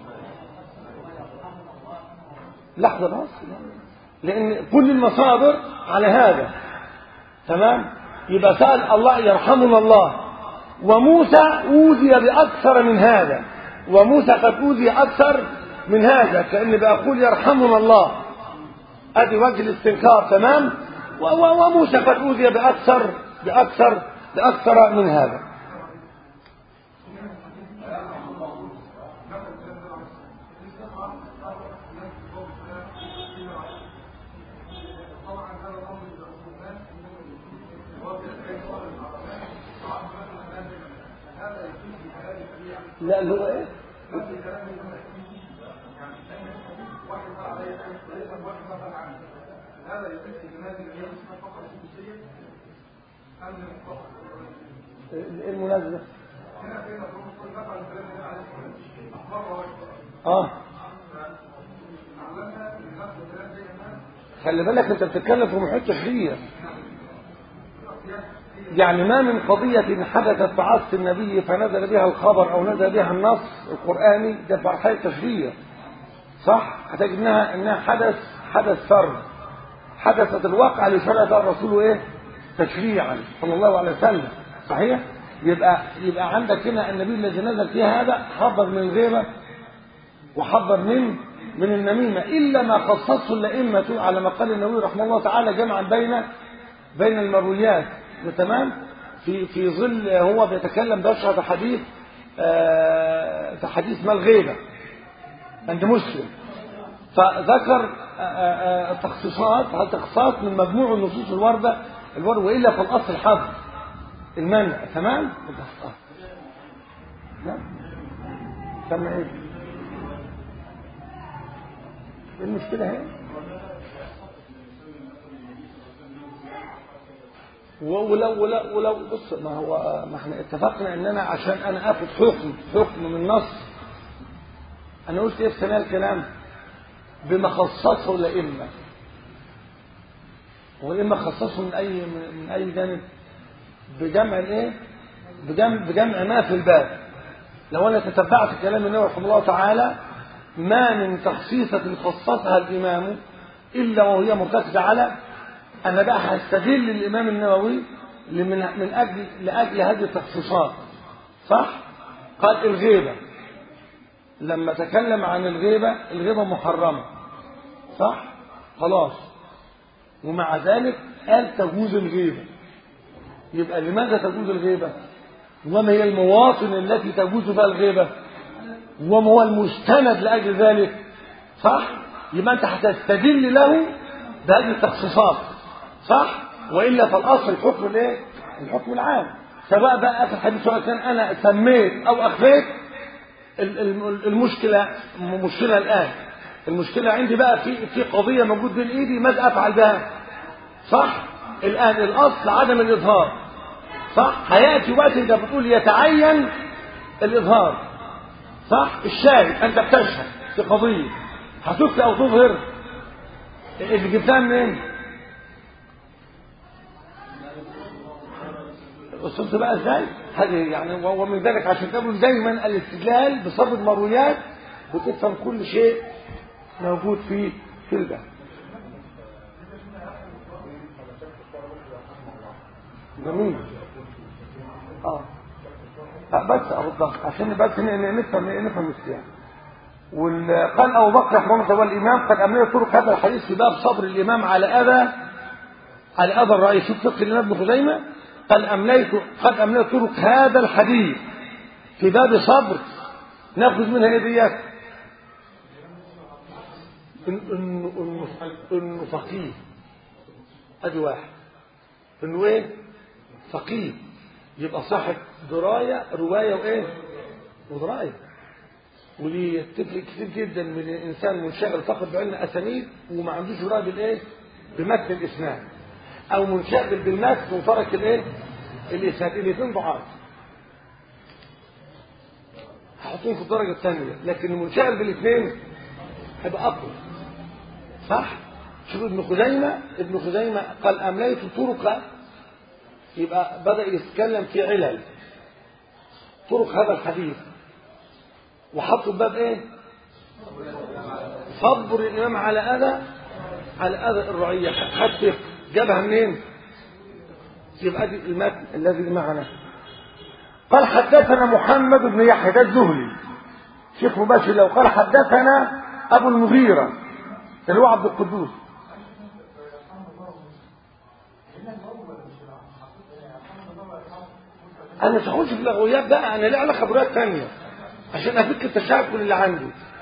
لحظة بس، لأن كل المصادر على هذا. تمام. يبقى سأل الله يرحمنا الله وموسى أوذي بأكثر من هذا، وموسى قد أوذي أكثر من هذا، كأني بقول يرحمنا الله، ادي وجه الاستنكار. تمام. وموسى قد اوذي باكثر من هذا. لا اللي هو ايه؟ هذا يكفي بهذه الاسم فقط الخصوصيه ام المناسبه هنا بين الرسول نفع الكلام عليه اخبار خلي بالك انت بتتكلم في محيط تشريع، يعني ما من قضية حدثت في عصر النبي فنزل بها الخبر او نزل بها النص القرآني ده في مرحلة تشريع، صح؟ هتجد انها حدث فرد، حدثت الواقع لشرع الرسول ايه؟ تشريعا صلى الله عليه وسلم. صحيح؟ يبقى عندك هنا النبي الذي نزل فيه هذا حذر من الغيبة وحذر من النميمة، إلا ما خصصه الأئمة على ما قال النووي رحمه الله تعالى جمعا بين المرويات. تمام. في ظل هو بيتكلم بشرح في حديث ما الغيبة عند مسلم، فذكر تخصيصات من مجموع النصوص الواردة وإلا فالأصل حظر المنع. تمام. سمع ايه المشكلة هي؟ ولو بص، ما احنا اتفقنا ان انا عشان انا اخد حكم من نص، انا قلت ايه في ثنايا الكلام؟ بما خصصه الائمه. والائمه خصصه من اي جانب؟ بجمع الايه؟ بجمع ما في الباب. لو انا تتبعت كلام النبي رحمه الله تعالى ما من تخصيصة خصصها الإمام إلا وهي مرتكزة على أن بقى هستدل الإمام النووي لأجل هذه التخصيصات. صح؟ قال الغيبة، لما تكلم عن الغيبة محرمة، صح؟ خلاص. ومع ذلك قال تجوز الغيبة. يبقى لماذا تجوز الغيبة؟ وما هي المواطن التي تجوز فيها الغيبة؟ وما هو المستند لأجل ذلك؟ صح؟ يبقى أنت هتستدل له بهذه التخصيصات، صح؟ وإلا فالأصل الحكم الإيه؟ الحكم العام. سواء بقى في الحديث سواء كان أنا سميت أو أخفيت، المشكلة الآن المشكلة عندي بقى في قضية موجود بين إيدي، ماذا أفعل بها؟ صح؟ الآن الأصل عدم الإظهار، صح؟ هيأتي وقت أنت بتقول يتعين الإظهار، صح؟ الشاهد أنت بتشهد في قضية، هتخفي أو تظهر؟ اللي جبتها منين؟ وصلت بقى ازاي؟ هذه يعني ومن ذلك عشان تقول دايما الاستدلال بصدد المرويات وتفهم كل شيء موجود في الباب. جميل. بس بالضبط عشان بس نفهم السياق. وقال ابو بكر رحمه الله هو الامام قد امل طرق هذا الحديث في باب صبر الامام على اذى الرأي. شوف فقه الامام ابن خزيمه قد امليت طرق هذا الحديث في باب صبر. ناخذ منها ايه ديت؟ انه فقيه. ادي واحد، انه ايه؟ فقيه، يبقى صاحب درايه روايه وايه؟ ودرايه. ودي تفرق كتير جدا من الانسان منشغل فقط بعلم اسانيد وما عندوش درايه بالايه؟ بمتن الاسناد، او منشغل بالمتن وترك الايه؟ الاسناد. الاثنين ضعاف هحطهم في الدرجه الثانيه، لكن المنشغل بالاثنين هيبقى اقوى، صح؟ شوف ابن خزيمه قال امليت طرق، يبقى بدا يتكلم في علل طرق هذا الحديث وحط باب ايه؟ صبر الامام على اذى الرعيه. حتى جابها منين؟ يبقى دي المتن الذي معنا. قال حدثنا محمد بن يحيى ده الزهري شيخ مباشر. لو قال حدثنا ابو المغيرة اللي هو عبد القدوس، انا مش هخش في اللغويات بقى، انا ليه علاقه بروايات ثانيه عشان افك التشابك اللي عندي.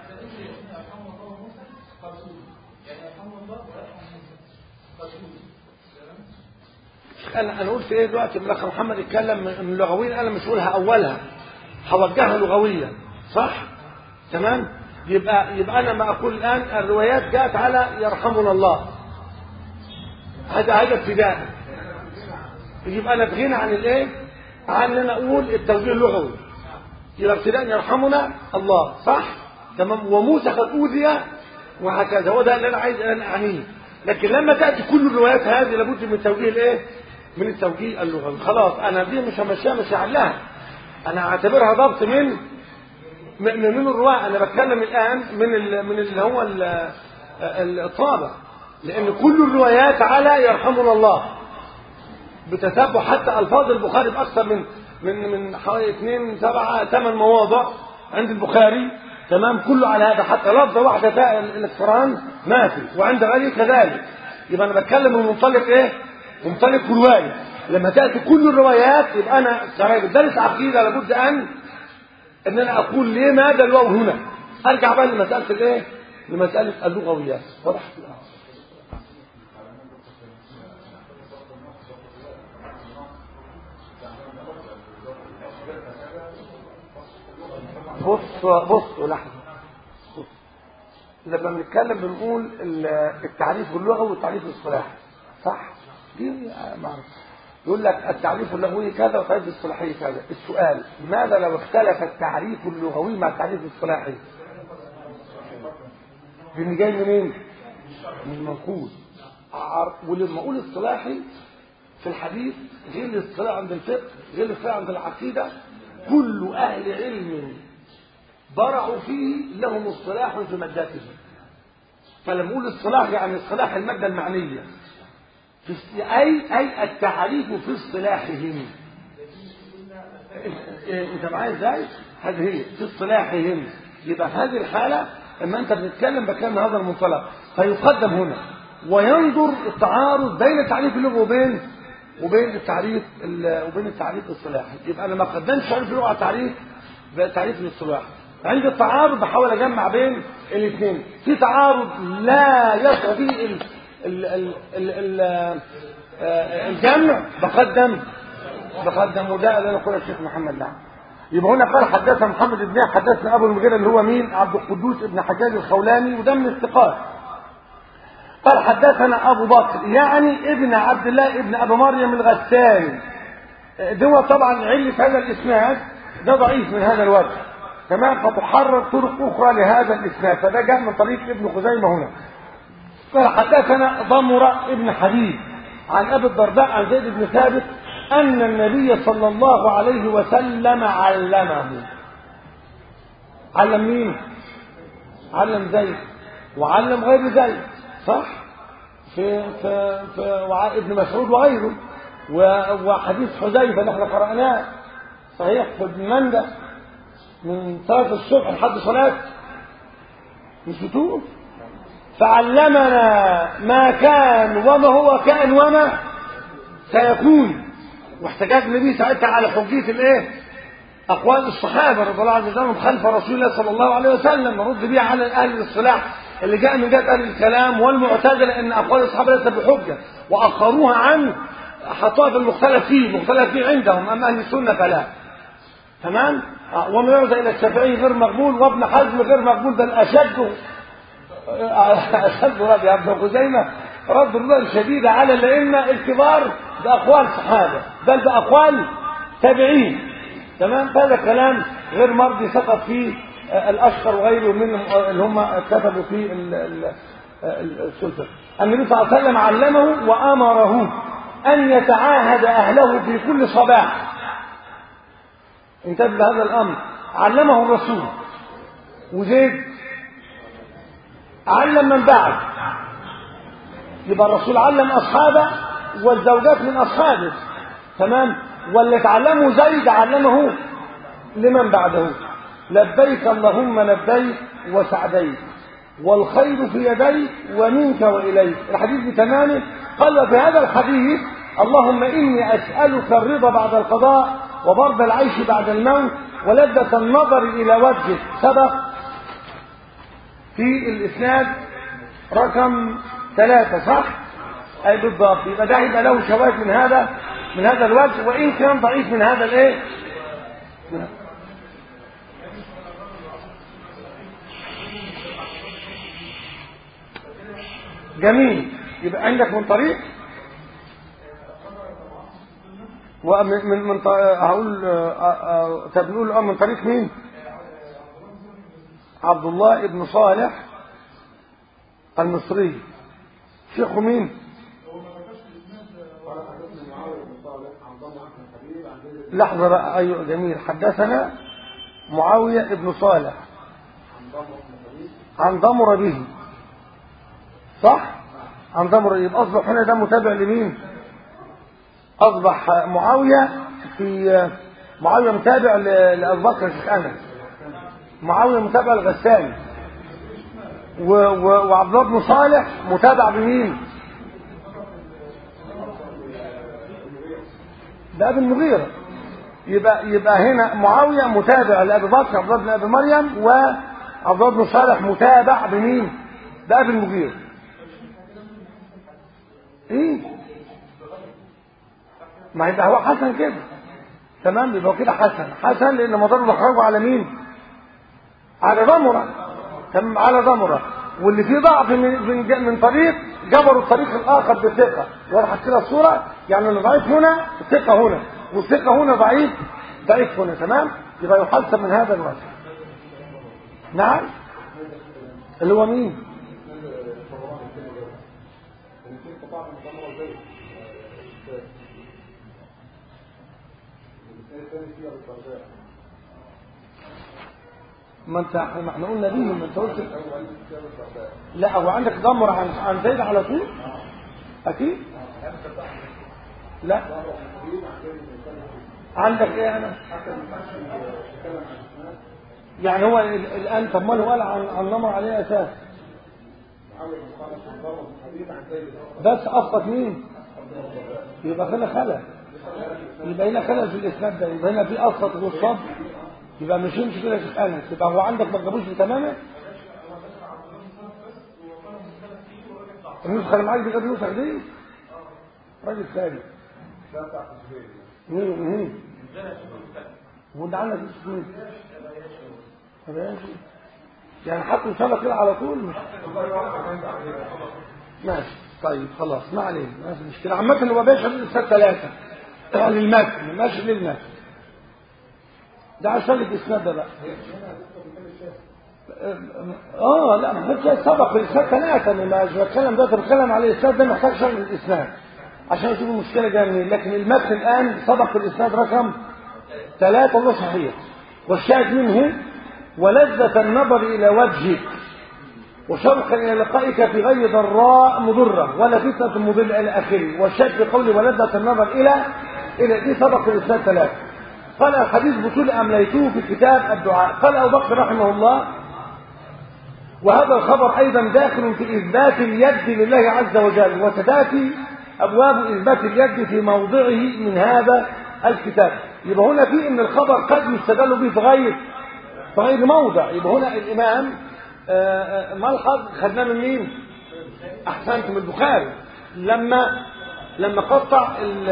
انا قلت ايه دلوقتي؟ الاخ محمد اتكلم من اللغويه، انا مش هقولها اولها، هوجهها لغويا، صح؟ تمام. يبقى انا ما اقول الان الروايات جاءت على يرحمنا الله، هذا ابتداء. يبقى انا اتغنى عن الايه؟ عن ان انا اقول التوجيه اللغوي. يبقى ابتداء يرحمنا الله، صح؟ تمام. وموسى قد اوذي وهكذا، هو ده اللي انا عايز ان اعنيه. لكن لما تاتي كل الروايات هذه لابد من التوجيه الايه؟ من التوجيه اللغوي. خلاص انا دي مش همشيها، مش هعلها، انا هعتبرها ضبط من الرواة. انا بتكلم الان من اللي هو الطابع، لان كل الروايات على يرحمنا الله بتتبع، حتى الفاظ البخاري باكثر من حوالي 2 7 8 مواضع عند البخاري، تمام، كله على هذا، حتى لفظه واحده تاء الاقتران ما في، وعند غيره كذلك. يبقى انا بتكلم من منطلق ايه؟ منطلق روايه. لما تاتي كل الروايات يبقى انا كراجل دارس عقيده لابد ان انا اقول ليه ماذا الواو هنا. ارجع بقى لمساله الايه؟ لمساله اللغويات. واضح؟ بص لحظه. لما بنتكلم بنقول التعريف اللغوي والتعريف الاصطلاحي، صح؟ دي معروف. يقول لك التعريف اللغوي كذا والتعريف الاصطلاحي كذا. السؤال ماذا لو اختلف التعريف اللغوي مع التعريف الاصطلاحي؟ لان جاي منين؟ من المنقول. ولما اقول اصطلاحي في الحديث غير الاصطلاح عند الفقه غير الاصطلاح عند العقيده. كل اهل علم برعوا فيه لهم اصطلاح في مادته. فلما اقول اصطلاح يعني اصطلاح الماده المعنيه، اي التعريف في اصطلاحهم. انت معايا ازاي؟ هذه هي في اصطلاحهم. يبقى في هذه الحاله اما انت بتتكلم بكلام هذا المنطلق، فيقدم هنا وينظر التعارض بين التعريف اللغوي وبين التعريف الاصطلاحي. يبقى انا ما قدمتش تعريف اللغه على التعريف بالتعريف الاصطلاحي. عند التعارض بحاول اجمع بين الاثنين. في تعارض لا يسع فيه الجمع بقدم وده اللي انا اقوله الشيخ محمد نعم. يبقى هنا قال حدثنا محمد بن حدثنا ابو المغيرة اللي هو مين؟ عبد القدوس ابن حجاج الخولاني، وده من الثقات. قال حدثنا ابو بكر يعني ابن عبد الله ابن ابي مريم الغساني. ده طبعا علة هذا الاسناد ده ضعيف من هذا الوجه، تمام. فتحرر طرق اخرى لهذا الاسناد، فده جاء من طريق ابن خزيمه هنا. قال حدثنا ضمرة ابن حبيب عن ابي الدرداء عن زيد بن ثابت ان النبي صلى الله عليه وسلم علمه. علم مين؟ علم زيد وعلم غير زيد، صح؟ في ابن مسعود وغيره، وحديث حذيفه اللي احنا قرأناه صحيح في ابن مندى من صلاة الصبح لحد صلاة نسيتوه. فعلمنا ما كان وما هو كان وما سيكون. واحتجاج النبي ساعتها على حجية الايه؟ اقوال الصحابه رضي الله عنهم خلف رسول الله صلى الله عليه وسلم، نرد بها على اهل الاصطلاح اللي جاء من جهه اهل الكلام والمعتزله ان اقوال الصحابه ليست بحجه واخروها عن حطوها في المختلف فيه عندهم، اما اهل السنه فلا. تمام. ومن يرجع الى الشافعي غير مقبول، وابن حزم غير مقبول، بل اشد رد يا ابن خزيمه رد الرد شديد على الائمه الكبار باقوال صحابه بل باقوال تابعين. تمام. هذا كلام غير مرضي سقط فيه الاشقر وغيره منهم اللي هم كتبوا في السلطه. النبي صلى الله عليه وسلم علمه وامره ان يتعاهد اهله في كل صباح. انتبه لهذا الامر. علمه الرسول، وزيد علم من بعد. يبقى الرسول علم اصحابه والزوجات من اصحابه، تمام. واللي تعلمه زيد علمه لمن بعده. لبيك اللهم لبيك وسعديك والخير في يديك ومنك واليك. الحديث بتمامه. قال في هذا الحديث اللهم اني اسالك الرضا بعد القضاء وبرد العيش بعد الموت ولذة النظر الى وجهك. سبق في الاسناد رقم 3 صح؟ اي بالضبط. يبقى ده يبقى له شواهد من هذا الوجه، وان كان ضعيف من هذا الايه؟ جميل. يبقى عندك من طريق ومن هقول طب نقول من طريق مين؟ عبد الله ابن صالح المصري. شيخه مين؟ لحظة بقى. أيوة جميل. حدثنا معاوية ابن صالح عن ضمر به، صح؟ عن ضمر. يبقى أصبح هنا ده متابع لمين؟ أصبح معاوية متابع لأبو بكر الشيخ أنس. معاوية متابع الغساني، وعبد الله بن صالح متابع بمين؟ بأبي المغيرة. يبقى هنا معاوية متابع لأبي بكر عبد الله بن أبي مريم، وعبد الله بن صالح متابع بمين؟ بأبي المغيرة. ايه؟ ما يبقى هو حسن كده، تمام. يبقى كده حسن لأن مدار خرجوا على مين؟ على ضمرة، تمام، على ضمرة. واللي فيه ضعف من طريق جبروا الطريق الآخر بثقة. وضحت كده الصورة؟ يعني اللي ضعيف هنا الثقة هنا، والثقة هنا ضعيف هنا، تمام. يبقى يحسن من هذا الوجه. نعم. اللي هو مين؟ ما احنا قلنا دي من انت قلت. لا هو عندك ضمر عن زيد على طول اكيد. لا عندك ايه انا يعني هو الان. طب ما هو قال عن ضمر عليه اساس. بس أسقط مين؟ يبقى هنا خلل، يبقى هنا خلل في الإسناد ده، يبقى هنا في أسقط والصب، يبقى مش يمشي كده في أنس، يبقى هو عندك ما تجيبوش تماما. النسخة اللي معاك دي غير النسخة دي راجل ثاني. وانت عندك مين؟ يعني حطوا سنة كده على طول مش ماشي. طيب خلاص ما علينا، ما في مشكلة. عامة هو باشا الإسناد 3 للمتن ماشي للمتن ده عشان الإسناد ده بقى. لا ما كنتش سبق الإسناد 3، انا مش بتكلم ده، بتكلم على الإسناد ده محتاج شرح الإسناد عشان اشوف المشكلة جايه منين. لكن المتن الآن سبق الإسناد رقم 3 وده صحيح. والشاهد منه ولذة النظر إلى وجهك وشوقا إلى لقائك في غير ضراء مضرة ولا فتنة مضلة إلى آخره. والشاهد في قوله ولذة النظر إلى دي سبق الإسناد 3. قال الحديث بطول أمليته في كتاب الدعاء. قال أبو بكر رحمه الله وهذا الخبر أيضا داخل في إثبات اليد لله عز وجل، وستأتي أبواب إثبات اليد في موضعه من هذا الكتاب. يبقى هنا في إن الخبر قد يستدل به في غير موضع. يبقى هنا الإمام ملحظ خدناه من مين؟ أحسنتم البخاري لما قطع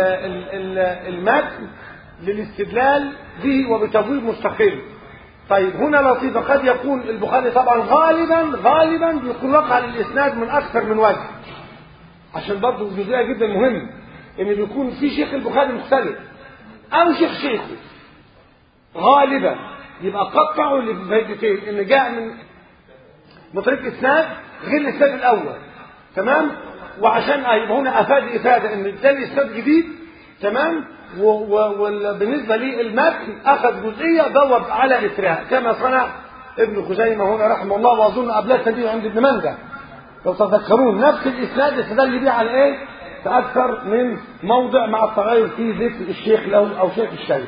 المتن للاستدلال به وبتبويب مستقل. طيب هنا لطيفة، قد يكون البخاري طبعا غالبا بيكون وقع للإسناد من أكثر من وجه، عشان برضه جزئية جدا مهمة إن بيكون في شيخ البخاري مختلف أو شيخه غالبا، يبقى قطعوا لفائدتين إن جاء من طريق إسناد غير الإسناد الأول، تمام؟ وعشان يبقى هنا إفادة إن ده الإسناد جديد، تمام؟ وبالنسبة للمتن أخذ جزئية دور على إثرها كما صنع ابن خزيمة هنا رحمه الله، وأظن أبلغ به عند ابن مندة لو تذكرون نفس الإسناد استدل به على إيه؟ في أكثر من موضع مع التغير في ذكر الشيخ له أو شيخ الشيخ.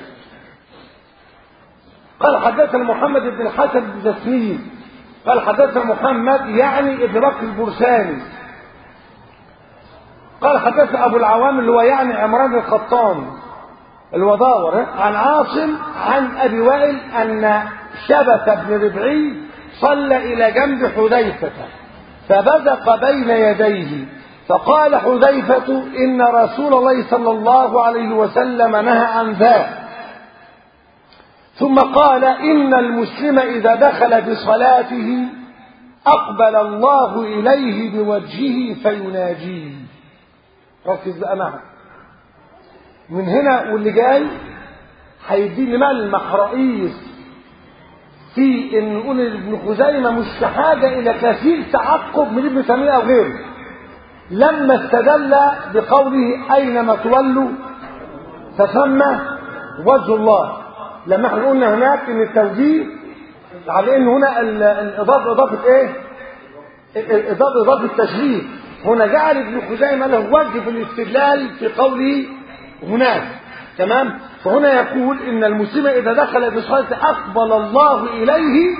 قال حدثنا محمد بن الحسن بن تسليم قال حدثنا محمد يعني ابن بكر البرساني قال حدثنا أبو العوام اللي هو يعني عمران الخطان الوداور عن عاصم عن أبي وائل أن شبث بن ربعي صلى إلى جنب حذيفة فبزق بين يديه فقال حذيفة إن رسول الله صلى الله عليه وسلم نهى عن ذا، ثم قال إن المسلم إذا دخل بصلاته أقبل الله إليه بوجهه فيناجيه. ركز بقى معه من هنا واللي جاي هيديني ملمح رئيس في ان نقول ابن خزيمة مش حاجة الى كثير تعقب من ابن تيمية او غيره لما استدل بقوله اينما تولوا فثم وجه الله. لما احنا قلنا هناك ان التوجيه على ان هنا اضافة ايه؟ اضافة تشريف. هنا جعل ابن خزيمة له وجه في الاستدلال في قوله هناك، تمام؟ فهنا يقول ان المسلم اذا دخل بصلاته اقبل الله اليه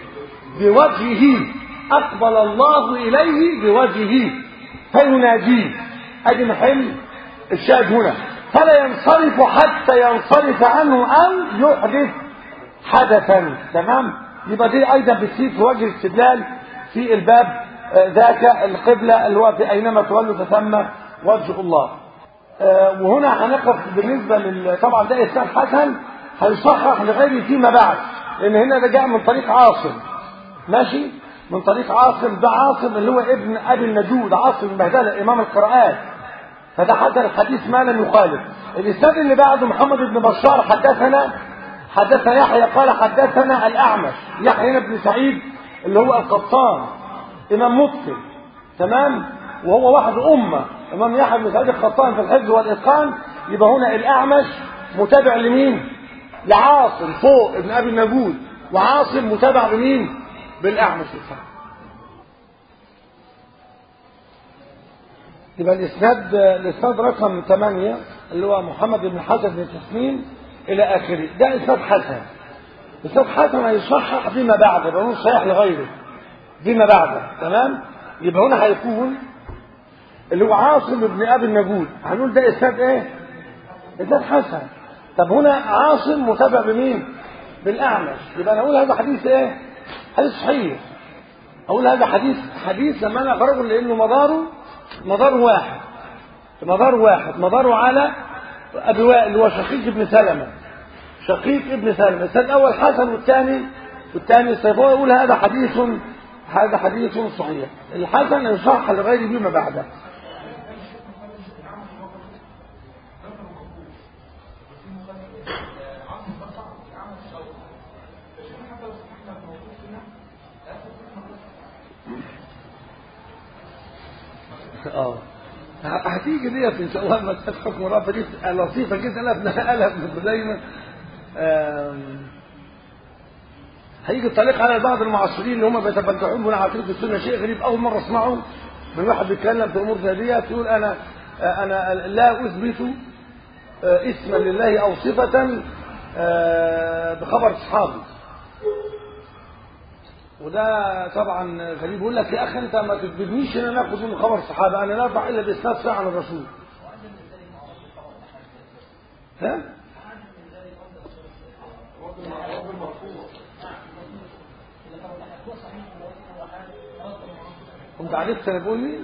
بوجهه، اقبل الله اليه بوجهه فيناجيه. ادي محل الشاهد هنا، فلا ينصرف حتى ينصرف عنه او يحدث حدثا، تمام؟ يبقى دي ايضا بتصير في وجه الاستدلال في الباب ذاك القبلة اللي هو في اينما تولوا فثم وجه الله. وهنا هنقف بالنسبة طبعا ده إسناد حسن هيصحح لغيره فيما بعد، لأن هنا ده جاء من طريق عاصم، ماشي؟ من طريق عاصم، ده عاصم اللي هو ابن أبي النجود، عاصم المهدلة إمام القراءات، فده حدث الحديث ما لم يخالف. الإسناد اللي بعده محمد بن بشار حدثنا يحيى قال حدثنا الأعمش، يحيى بن سعيد اللي هو القطان إمام متقن، تمام؟ وهو واحد أمة إمام يحيى بن سعيد القطان في الحفظ والإتقان. يبقى هنا الأعمش متابع لمين؟ لعاصم فوق ابن أبي النجود، وعاصم متابع لمين؟ بالأعمش. يبقى الإسناد رقم 8 اللي هو محمد بن حسن بن تسليم إلى آخره، ده إسناد حسن. إسناد حسن هيصحح فيما بعد، بنقول صحيح لغيره فيما بعد، تمام؟ يبقى هنا هيكون اللي هو عاصم بن ابي النجود، هنقول ده اسناد ايه؟ اسناد حسن. طب هنا عاصم متابع بمين؟ بالاعمش، يبقى انا اقول هذا حديث ايه؟ حديث صحيح. اقول هذا حديث لما انا اخرجه لانه مدار واحد مداره على ابي وائل اللي هو شقيق ابن سلمة. السند الاول حسن والثاني صحيح. هو يقول هذا حديث صحيح. الحسن يصح لغيره بما بعده. هتيجي ديت ان شاء الله مسألة حكم الرافع دي لطيفة جدا. قالها ابن خزيمة. هيجي الطريق على بعض المعاصرين اللي هم بيتبجحون بناء عقيدة السنة، شيء غريب اول مرة اسمعه من واحد بيتكلم في امور زي ديت، يقول انا لا اثبت اسما لله او صفة بخبر اصحابي. وده طبعا غريب. يقول لك يا اخي انت ما تثبتنيش ان انا اخذ من خبر الصحابه، انا لا اضع الا باسناد صحيح عن الرسول. ها؟ انت عرفت انا بقول مين؟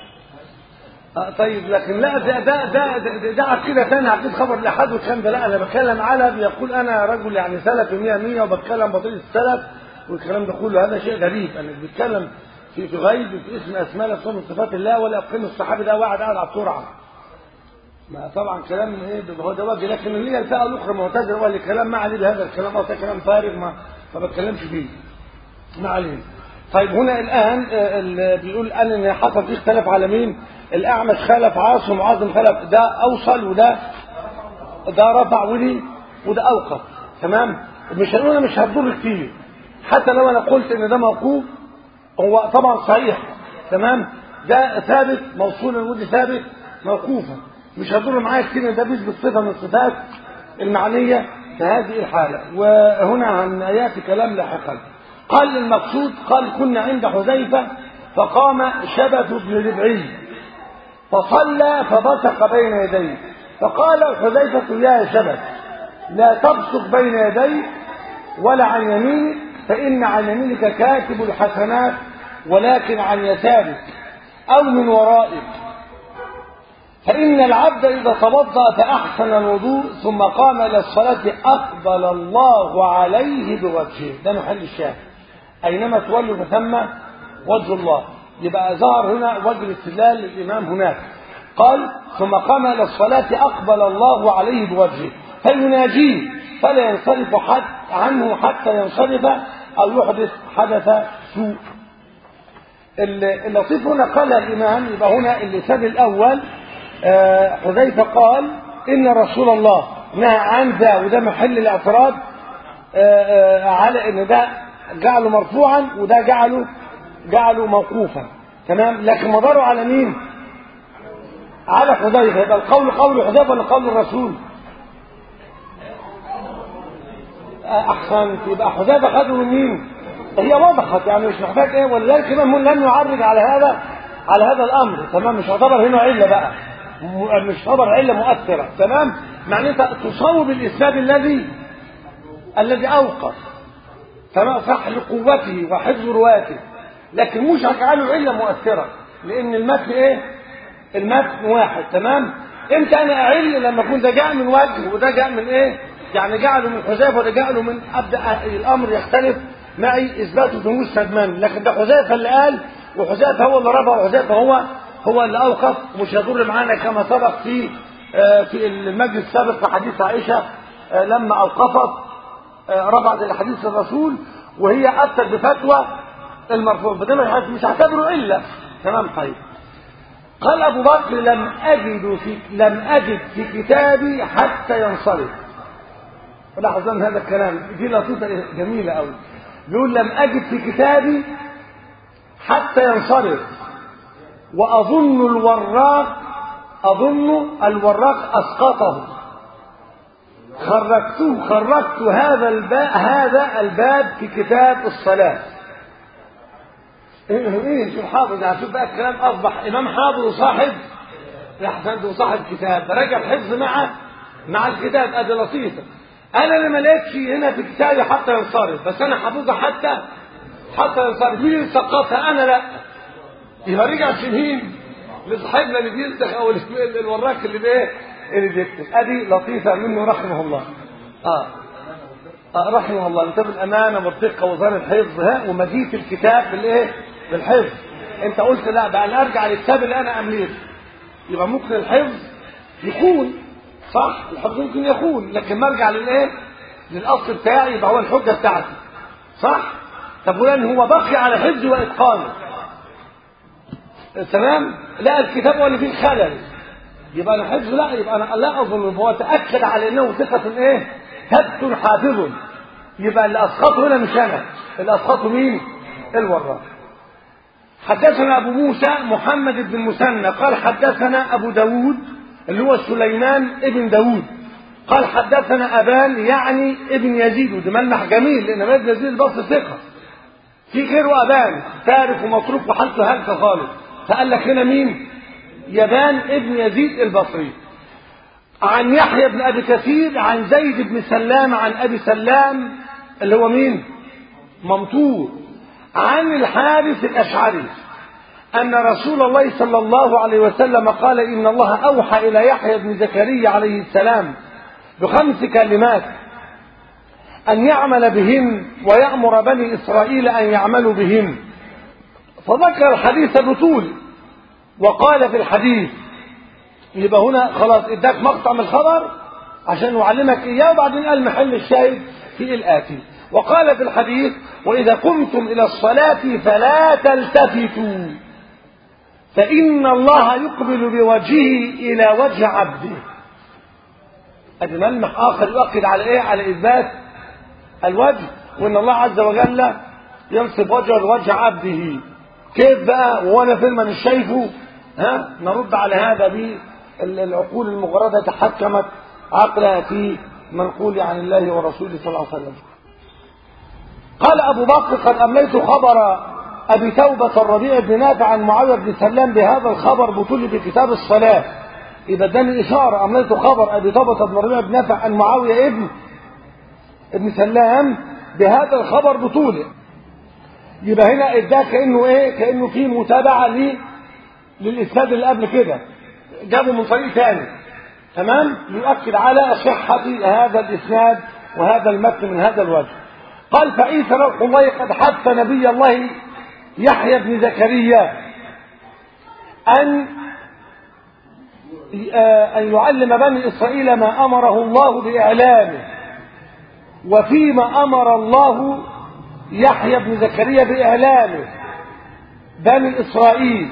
طيب لكن لا ده عقيده ثانيه، عقيده خبر الاحاد والكلام ده لا. انا بتكلم على بيقول انا رجل يعني سلف 100 وبتكلم بطيء السلف والكلام ده كله. هذا شيء غريب انك بتتكلم في غيب في اسم اسماء الاسماء من صفات الله، ولا يقيم الصحابي ده واحد قاعد على السرعه. ما طبعا كلام ايه هو ده وجه. لكن اللي هي الفئه الاخرى معتذره ولا كلام ما عليه بهذا الكلام، او كلام فارغ ما بتكلمش فيه. ما عليه. طيب هنا الان بيقول ان حصل فيه اختلاف على مين؟ الاعمش خالف عاصم، وعاصم خالف، ده اوصل وده رفع وده اوقف. تمام. مش هنقول مش هتضر كتير حتى لو انا قلت ان ده موقوف، هو طبعا صحيح. تمام. ده ثابت موصولا ودي ثابت موقوفا، مش هتضر معايا كتير ان ده بيثبت صفه من الصفات المعنيه في هذه الحاله. وهنا هنياتي كلام لاحقا. قال المقصود قال كنا عند حذيفه فقام شبث بن ربعي فصلى فبصق بين يديه، فقال حذيفه يا شبث لا تبصق بين يديك ولا عن يمينك، فإن عن يمينك كاتب الحسنات ولكن عن يسارك أو من ورائك. فإن العبد إذا توضأ فأحسن الوضوء ثم قام إلى الصلاة أقبل الله عليه بوجهه. ده محل الشاهد، أينما تولوا فثم وجه الله. يبقى ظهر هنا وجه الاستدلال للإمام هناك. قال ثم قام إلى الصلاة أقبل الله عليه بوجهه فيناجيه فلا ينصرف عنه حتى ينصرف أو يحدث حدث سوء. اللطيف هنا قال الإمام، يبقى هنا اللسان الأول حذيفة قال إن رسول الله نهى عن ذا، وده محل الاعتراض على إن ده جعله مرفوعا وده جعله موقوفا. تمام. لكن مداره على مين؟ على حذيفة. يبقى القول قول حذيفة ولا قول الرسول؟ احسنت. يبقى حذيفه خده من مين؟ هي وضحت يعني مش محتاج ايه. ولذلك الامام لم يعرج على هذا الامر. تمام. مش هعتبر هنا عله بقى، مش هعتبر عله مؤثره. تمام. معنى انت تصوب الاسناد الذي اوقف. تمام. صح لقوته وحفظ رواته، لكن مش هجعله عله مؤثره لان المتن ايه؟ المتن واحد. تمام. امتى انا اعل؟ لما يكون ده جاء من وجه وده جاء من ايه؟ يعني جعله من حذيفه وده جعله من ابدا الامر يختلف معي اثباته في مسند من. لكن ده حذيفه اللي قال، وحذيفه هو اللي رفع، وحذيفه هو اللي اوقف. ومش هيضر معانا كما سبق في المجلس السابق في حديث عائشه لما اوقفت رفعت الحديث الرسول وهي اثر بفتوى المرفوع، فده مش هعتبره الا. تمام. طيب. قال ابو بكر لم اجد في كتابي حتى ينصرف. لاحظ هذا الكلام دي لطيفه جميله قوي. بيقول لم اجد في كتابي حتى ينصرف، واظن الوراق اسقطه. خرجت هذا الباب في كتاب الصلاه. ايه شو حافظ؟ هشوف بقى الكلام اصبح امام حافظ وصاحب يحسن وصاحب كتاب راجع الحفظ مع الكتاب. ادي لطيفه. انا ما لقيتش هنا في كتابي حتى ينصرف، بس انا حافظها حتى ينصرف. مين اللي سقطها؟ انا لا. يبقى رجع شنين لصاحبنا اللي بينسخ او الوراك اللي بايه اللي بيكتب. ادي لطيفه منه رحمه الله. رحمه الله. انت بالامانه والدقه وزاره الحفظ ومجيء الكتاب بالايه بالحفظ. انت قلت لا بقى انا ارجع للكتاب اللي انا امليته، يبقى ممكن الحفظ يكون صح، الحفظ ممكن يكون، لكن ما ارجع للايه للاصل بتاعي يبقى هو الحجه بتاعتي صح. طب ولان هو بقي على حفظ واتقانه تمام، لا الكتاب هو اللي فيه الخلل، يبقى انا حفظ لا، يبقى انا لا اظن هو تاكد على انه ثقه ايه ثبت حافظ. يبقى اللي اسقطه هنا مش انا، اللي اسقطه مين؟ الوراق. حدثنا ابو موسى محمد بن المثنى قال حدثنا ابو داود اللي هو سليمان ابن داود قال حدثنا ابان يعني ابن يزيد، وده ملمح جميل لان ابن يزيد البصري ثقه، في غيره ابان تارك ومتروك وحالته هلكه خالص، فقال لك هنا مين؟ يبان ابن يزيد البصري. عن يحيى بن ابي كثير عن زيد بن سلام عن ابي سلام اللي هو مين؟ ممطور عن الحارث الاشعري ان رسول الله صلى الله عليه وسلم قال ان الله اوحى الى يحيى بن زكريا عليه السلام ب5 كلمات ان يعمل بهن ويأمر بني اسرائيل ان يعملوا بهن. فذكر الحديث بطول وقال في الحديث، يبقى هنا خلاص اداك مقطع من الخبر عشان يعلمك اياه، وبعدين قال محل الشاهد في الاتي. وقال في الحديث واذا قمتم الى الصلاه فلا تلتفتوا فان الله يقبل بوجهه الى وجه عبده. ادي ملمح اخر يؤكد على ايه؟ على اثبات الوجه، وان الله عز وجل ينصب وجهه لوجه عبده. كيف بقى وانا فين مش شايفه؟ نرد على هذا بالعقول المغرده تحكمت عقلها في منقول عن الله ورسوله صلى الله عليه وسلم. قال ابو بكر قد امليت خبر ابي توبه الربيع بن نافع عن معاويه بن سلام بهذا الخبر بطول في كتاب الصلاه. يبقى اداني اشاره امليت خبر ابي توبه بن الربيع بن نافع عن معاويه ابن سلام بهذا الخبر بطوله. يبقى هنا اداه كانه ايه؟ كانه في متابعه للاسناد اللي قبل كده، جابه من طريق ثاني تمام، يؤكد على صحه هذا الاسناد وهذا المتن من هذا الوجه. قال فعيسى روح الله قد حث نبي الله يحيى بن زكريا ان يعلم بني اسرائيل ما امره الله باعلامه، وفيما امر الله يحيى بن زكريا بإعلامه بني إسرائيل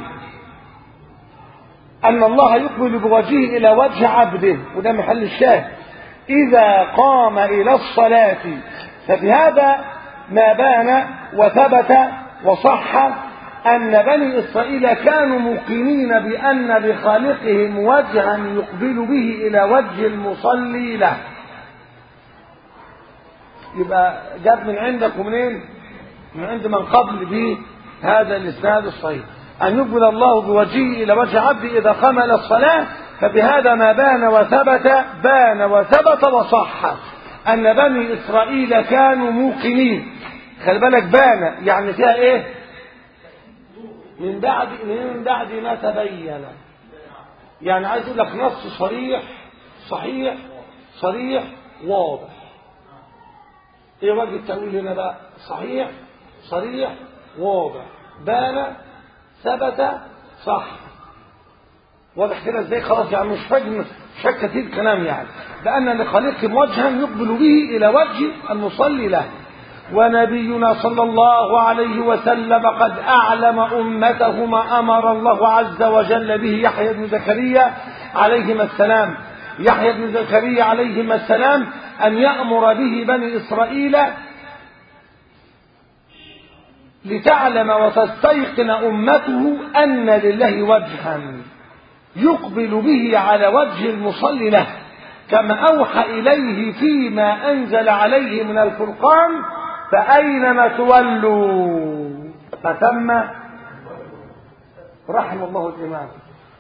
أن الله يقبل بوجهه إلى وجه عبده، وده محل الشاهد، إذا قام إلى الصلاة. ففي هذا ما بان وثبت وصح أن بني إسرائيل كانوا موقنين بأن لخالقهم وجها يقبل به إلى وجه المصلي له. يبقى جاب من عندك ومنين؟ من عند من قبل بهذا الاسناد الصحيح ان يقبل الله بوجهه الى وجه عبده اذا قام الى الصلاه. فبهذا ما بان وثبت وصح ان بني اسرائيل كانوا موقنين. خلي بالك بان يعني فيها ايه؟ من بعد ما تبين، يعني عايز اقول لك نص صريح واضح. ايه وجه التأويل هنا بقى؟ صريح واضح، بان ثبت صح. واضح كده ازاي؟ خلاص يعني مش شك كتير كلام، يعني بأن لخالقهم وجها يقبل به إلى وجه المصلي له. ونبينا صلى الله عليه وسلم قد أعلم أمته ما أمر الله عز وجل به يحيى بن زكريا عليهما السلام أن يأمر به بني إسرائيل لتعلم وتستيقن أمته أن لله وجها يقبل به على وجه المصلي له، كما أوحى إليه فيما أنزل عليه من الفرقان فأينما تولوا فثم رحم الله الإمام.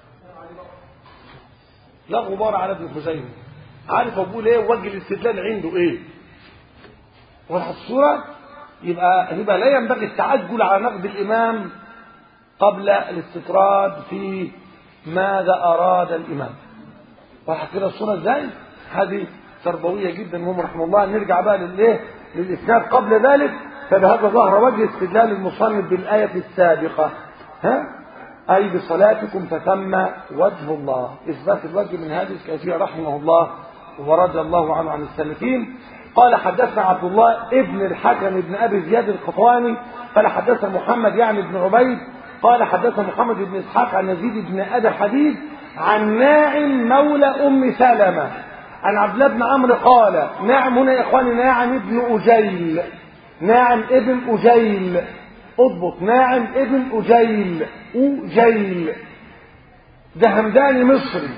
لا غبار على ابن خزيمة. عارف أقول إيه؟ وجه الاستدلال عنده إيه؟ وضحت الصورة؟ يبقى لا ينبغي التعجل على نقد الإمام قبل الاستطراد في ماذا أراد الإمام. وضحت كده الصورة إزاي؟ هذه تربوية جدا مهم رحمه الله. نرجع بقى للإسناد قبل ذلك. فبهذا ظهر وجه استدلال المصنف بالآية السابقة، أي بصلاتكم فتم وجه الله، إثبات الوجه من هذه الكيفية رحمه الله ورضي الله عنه عن السلفين. قال حدثنا عبد الله ابن الحكم ابن أبي زياد القطواني قال حدثنا محمد يعني بن عبيد قال حدثنا محمد بن إسحاق عن يزيد بن أبي حديد عن ناعم مولى أم سلمة عن عبد الله بن عمرو قال ناعم هنا يا إخواني ناعم ابن أجيل، ناعم ابن أجيل، اضبط ناعم ابن أجيل، أجيل ده همداني مصري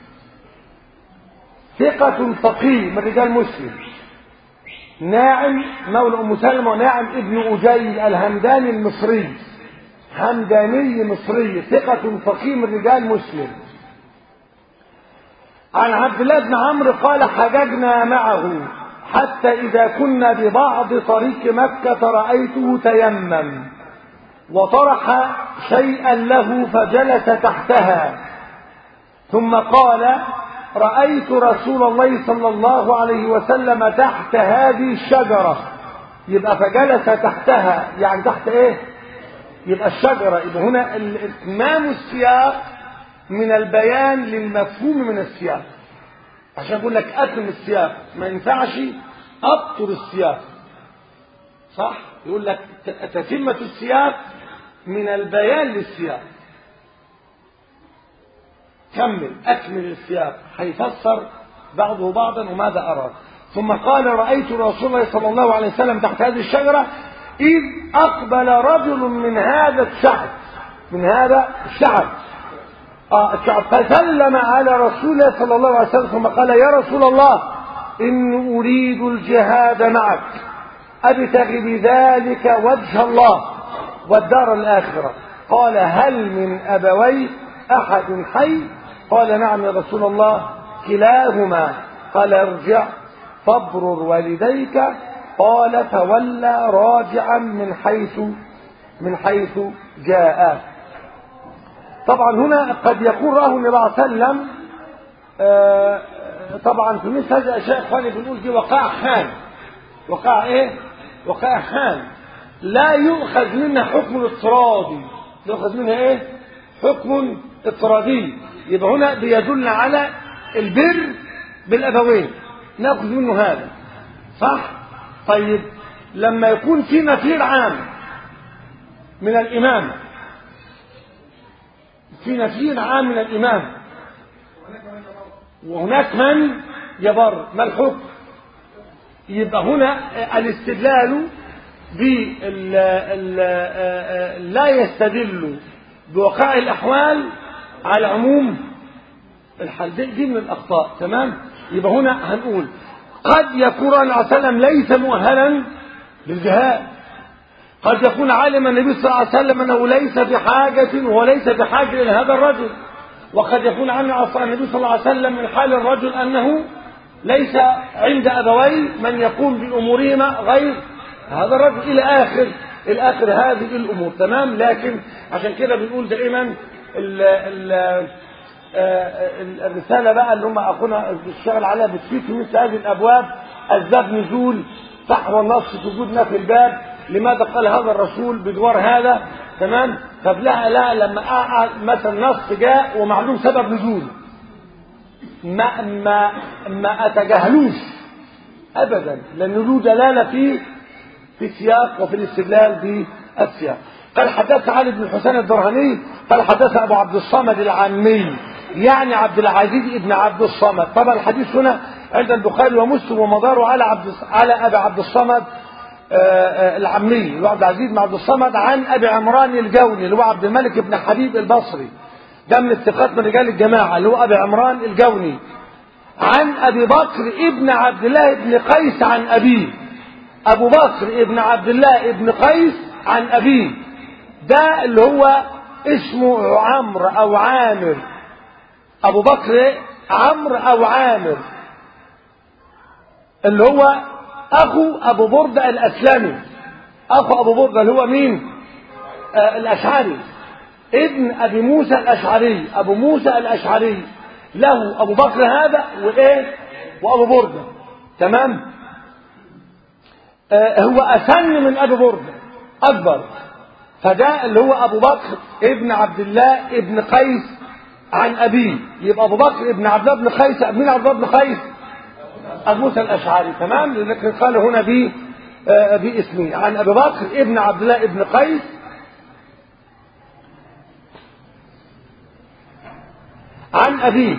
ثقة فقيه من رجال مسلم. ناعم مولى أم سلمة وناعم ابن أجيل الهمداني المصري، همداني مصري ثقة فقيه من رجال مسلم. عن عبد الله بن عمرو قال حججنا معه حتى إذا كنا ببعض طريق مكة رأيته تيمم وطرح شيئا له فجلس تحتها ثم قال رأيت رسول الله صلى الله عليه وسلم تحت هذه الشجرة. يبقى فجلس تحتها يعني تحت ايه؟ يبقى الشجرة. يبقى هنا اتمام السياق من البيان للمفهوم من السياق، عشان اقول لك اتم السياق ما ينفعش ابطر السياق، صح؟ يقول لك تتمة السياق من البيان للسياق. كمل اكمل السياق هيفسر بعضه بعضا وماذا اراد. ثم قال رأيت رسول الله صلى الله عليه وسلم تحت هذه الشجرة إذ أقبل رجل من هذا الشعب، من هذا الشعب فسلم على رسول الله صلى الله عليه وسلم ثم قال يا رسول الله إني أريد الجهاد معك أبتغي بذلك وجه الله والدار الآخرة. قال هل من أبوي أحد حي؟ قال نعم يا رسول الله كلاهما. قال ارجع فابرر والديك. قال فولى راجعا من حيث جاء. طبعا هنا قد يكون راه النبي صلى الله عليه وسلم طبعا في مثل هذه الاشياء اخواني بنقول دي وقائع خان. وقائع ايه؟ وقائع خان لا يؤخذ منها حكم اضطرادي، يؤخذ منها ايه؟ حكم اضطرادي. يبقى هنا بيدل على البر بالابوين، ناخذ منه هذا، صح؟ طيب لما يكون في نفير عام من الامام، في نفير عام من الامام وهناك من يبر، ما الحكم؟ يبقى هنا الاستدلال لا يستدل بوقائع الأحوال على عموم الحال. دي من الأخطاء. تمام؟ يبقى هنا هنقول قد يكون النبي صلى الله عليه وسلم ليس مؤهلا للجهاد، قد يكون عالم النبي صلى الله عليه وسلم أنه ليس بحاجة وليس بحاجة إلى هذا الرجل، وقد يكون عن النبي صلى الله عليه وسلم من حال الرجل أنه ليس عند أبوي من يقوم بأمورهما غير هذا الرجل إلى آخر هذه الأمور. تمام؟ لكن عشان كده بنقول دائما الرسالة بقى اللي هم أخونا الشغل عليها بتفيد في مثل هذه الأبواب أسباب نزول فحوى النص في وجود نفي الباب، لماذا قال هذا الرسول بدوار هذا؟ تمام؟ طب لا لما مثلا نص جاء ومعلوم سبب نزول ما أتجاهلوش أبدا، لأن له دلالة في السياق وفي الاستدلال بالسياق. قال حدث علي بن الحسين الدرهني قال حدث أبو عبد الصمد العمي يعني عبد العزيز ابن عبد الصمد. طبعا الحديث هنا عند البخاري ومسلم ومداره على أبي عبد الصمد العمي اللي هو عبد العزيز بن عبد الصمد عن أبي عمران الجوني اللي هو عبد الملك بن حبيب البصري، ده من الثقات من رجال الجماعة اللي هو أبي عمران الجوني، عن أبي بكر ابن عبد الله ابن قيس عن أبيه. أبو بكر ابن عبد الله ابن قيس عن أبيه، ده اللي هو اسمه عمرو أو عامر، أبو بكر عمرو أو عامر، اللي هو أخو أبو بردة الأسلمي، أخو أبو بردة اللي هو مين؟ الأشعري، ابن أبي موسى الأشعري، أبو موسى الأشعري له أبو بكر هذا وإيه؟ وأبو بردة. تمام؟ هو أسن من أبي بردة، أكبر، فده اللي هو أبو بكر ابن عبد الله ابن قيس عن أبيه، يبقى أبو بكر ابن عبد الله بن قيس. مين عبد الله بن قيس؟ أبو موسى الأشعري. تمام؟ لذلك قال هنا باسمه عن أبي بكر ابن عبد الله ابن قيس عن أبيه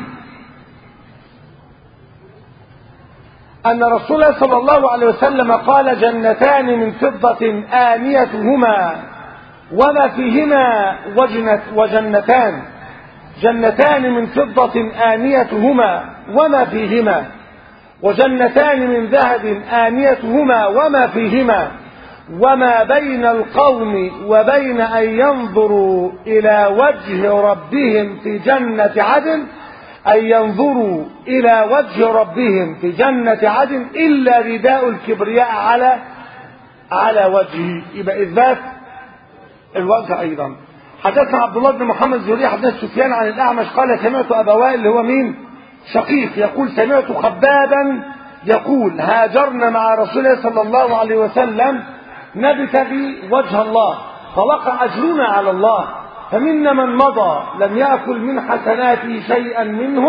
أن رسول الله صلى الله عليه وسلم قال: جنتان من فضة آنيتهما وما فيهما وجنتان، جنتان من فضة آنيتهما وما فيهما، وجنتان من ذهب آنيتهما وما فيهما، وما بين القوم وبين أن ينظروا إلى وجه ربهم في جنة عدن، أن ينظروا إلى وجه ربهم في جنة عدن إلا رداء الكبرياء على وجهه. يبقى إثبات الوجه أيضا. حدثنا عبد الله بن محمد الزهري حدث سفيان عن الأعمش قال: سمعت أبا وائل اللي هو مين؟ شقيق يقول: سمعت خبابا يقول: هاجرنا مع رسول الله صلى الله عليه وسلم نبتغي وجه الله فوقع أجرنا على الله، فمنا من مضى لم يأكل من حسناته شيئا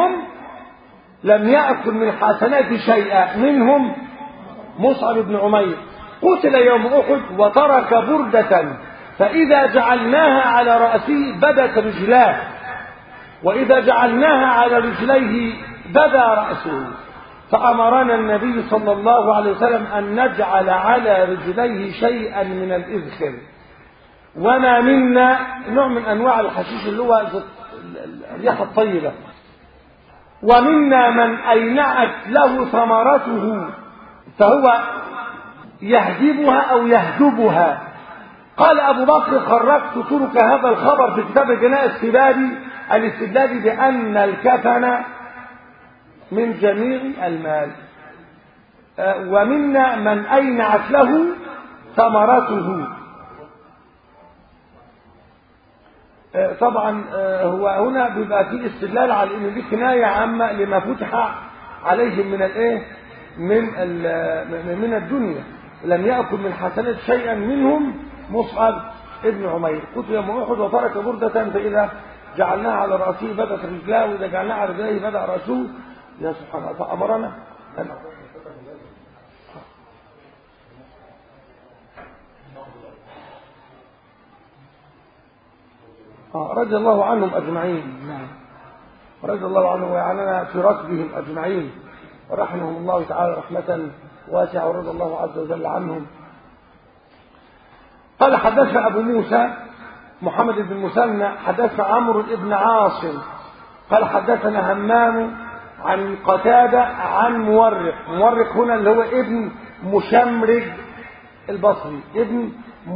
منهم مصعب بن عمير قتل يوم أحد وترك بردة، فإذا جعلناها على رأسه بدت رجلاه، وإذا جعلناها على رجليه بدا رأسه، فأمرنا النبي صلى الله عليه وسلم أن نجعل على رجليه شيئا من الإذخر. وما منا نوع من أنواع الحشيش اللي هو الريحة الطيبة، ومنا من أينعت له ثمرته فهو يهدبها أو يهدبها. قال أبو بكر: خرجت ترك هذا الخبر في كتاب جناء الاستدلال بأن الكفن من جميع المال. ومنا من أينعت له ثمرته. طبعا هو هنا بيبقى فيه استدلال على ان دي كنايه عامه لما فتح عليهم من الايه؟ من الدنيا. لم يأكل من حسنات شيئا منهم مصعب ابن عمير قتل يوم احد وترك بردة، فإذا جعلناها على رأسه بدت رجلاه، وإذا جعلناها على رجليه بدأ رأسه. يا سبحان الله. فأمرنا رضي الله عنهم أجمعين. نعم، رضي الله عنهم ويعننا في ركبهم أجمعين ورحمهم الله تعالى رحمة واسعة، ورضي الله عز وجل عنهم. قال: حدثنا أبو موسى محمد بن المثنى حدثنا عمرو بن عاصم قال: حدثنا همام عن قتادة عن مورق هنا اللي هو ابن مشمرج البصري، ابن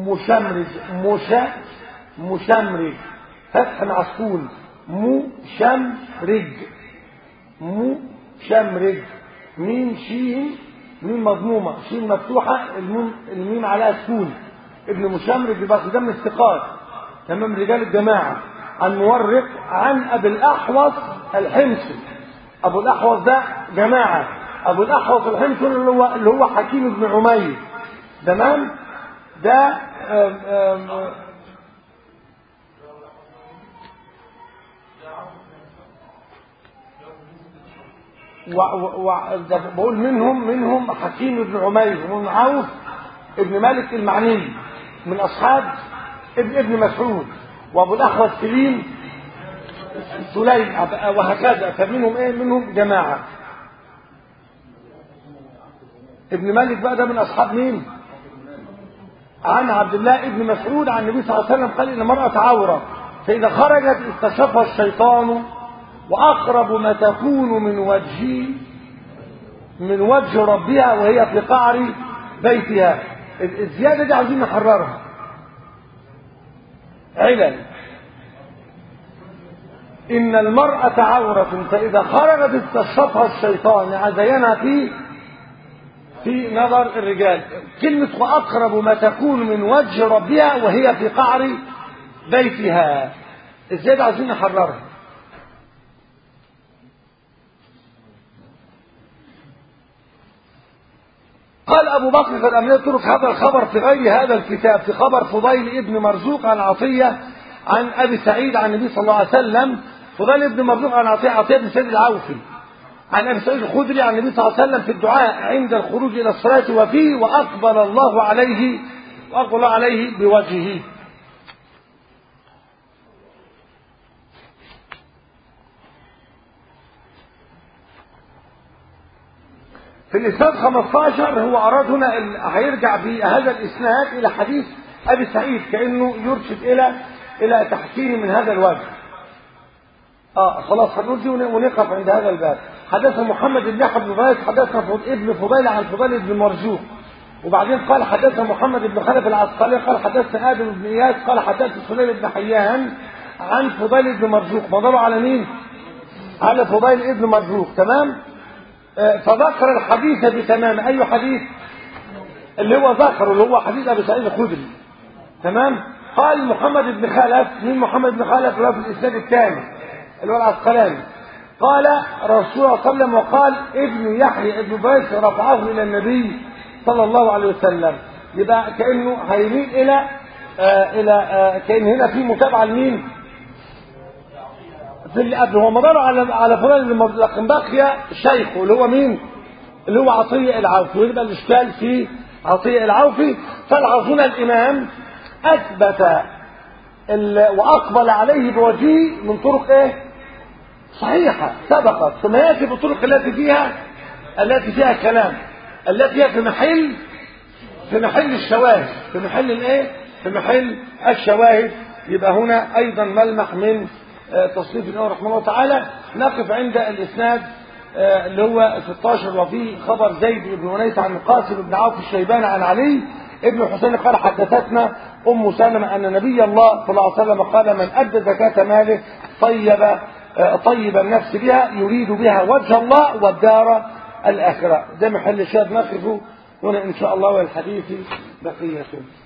مشمرج فتح مع سكون، مشمرج ميم شين ميم مضمومة شين مفتوحة الميم عليها سكون، ابن مشمرج البصري ده من الثقات تمام رجال الجماعة. عن مورق عن أبي الأحوص الحمصي. أبو الأحوص ده جماعة، أبو الأحوص الحمصي اللي هو حكيم بن عمير. تمام؟ ده بقول منهم حكيم بن عمير ومن عوف ابن مالك المعني من أصحاب ابن مسعود، وأبو الأحوص سليم وهكذا. فمنهم ايه؟ منهم جماعة. ابن مالك بقى ده من أصحاب مين؟ عن عبد الله ابن مسعود عن النبي صلى الله عليه وسلم قال: إن المرأة عورة فإذا خرجت استشفها الشيطان، وأقرب ما تكون من وجه ربها وهي في قعر بيتها. الزيادة دي عايزين نحررها. علل إن المرأة عورة فإذا خرجت استشرفها الشيطان زينها في نظر الرجال. كلمة وأقرب ما تكون من وجه ربها وهي في قعر بيتها. ازاي بقى عايزين نحررها؟ قال أبو بكر قد أمنيت ترك هذا الخبر في غير هذا الكتاب، في خبر فضيل ابن مرزوق عن عطية عن أبي سعيد عن النبي صلى الله عليه وسلم. فضيل ابن مرزوق عن عطية بن سعيد العوفي عن أبي سعيد الخدري عن النبي صلى الله عليه وسلم في الدعاء عند الخروج إلى الصلاة وفيه وأقبل الله عليه بوجهه. في الإسناد 15 هو أراد هنا هيرجع بهذا الإسناد إلى حديث أبي سعيد كأنه يرشد إلى تحسين من هذا الوجه. خلاص هنرجي ونقف عند هذا الباب. حدثنا محمد بن يحيى بن فايز حدثنا ابن فضيل عن فضيل بن مرزوق، وبعدين قال حدثنا محمد بن خلف العسقلاني قال حدثنا آدم بن إياس قال حدثنا سليم بن حيان عن فضيل بن مرزوق. مضروا على مين؟ على فضيل بن مرزوق. تمام. فذكر الحديث بتمام. أي حديث؟ اللي هو ذكره اللي هو حديث أبي سعيد الخدري. تمام. قال محمد بن خلف. مين محمد بن خلف؟ اللي هو في الإسناد الثاني اللي هو العسقلاني. قال رسول الله صلى الله عليه وسلم وقال ابن يحيى ابن بيس رفعه إلى النبي صلى الله عليه وسلم. يبقى كأنه هيميل إلى كأن هنا في متابعة لمين؟ في اللي قبل. هو مدار على فلان لكن بقي شيخه اللي هو مين؟ اللي هو عطية العوفي. ويبقى الإشكال في عطية العوفي. فالعظيم الإمام أثبت وأقبل عليه بوجهه من طرق إيه؟ صحيحة سبقت، ثم يأتي بالطرق التي فيها كلام، التي هي في محل الشواهد، في محل الإيه؟ في محل الشواهد. يبقى هنا أيضا ملمح من تصنيف الإمام رحمه الله تعالى. نقف عند الإسناد اللي هو 16 وفيه خبر زيد بن ونيس عن القاسم بن عوف الشيباني عن علي ابن الحسين قال حدثتنا أم سلمة أن نبي الله صلى الله عليه وسلم قال من أدى زكاة ماله طيب النفس بها يريد بها وجه الله والدار الآخرة. ده محل الشاهد. نقف هنا إن شاء الله والحديث بقية.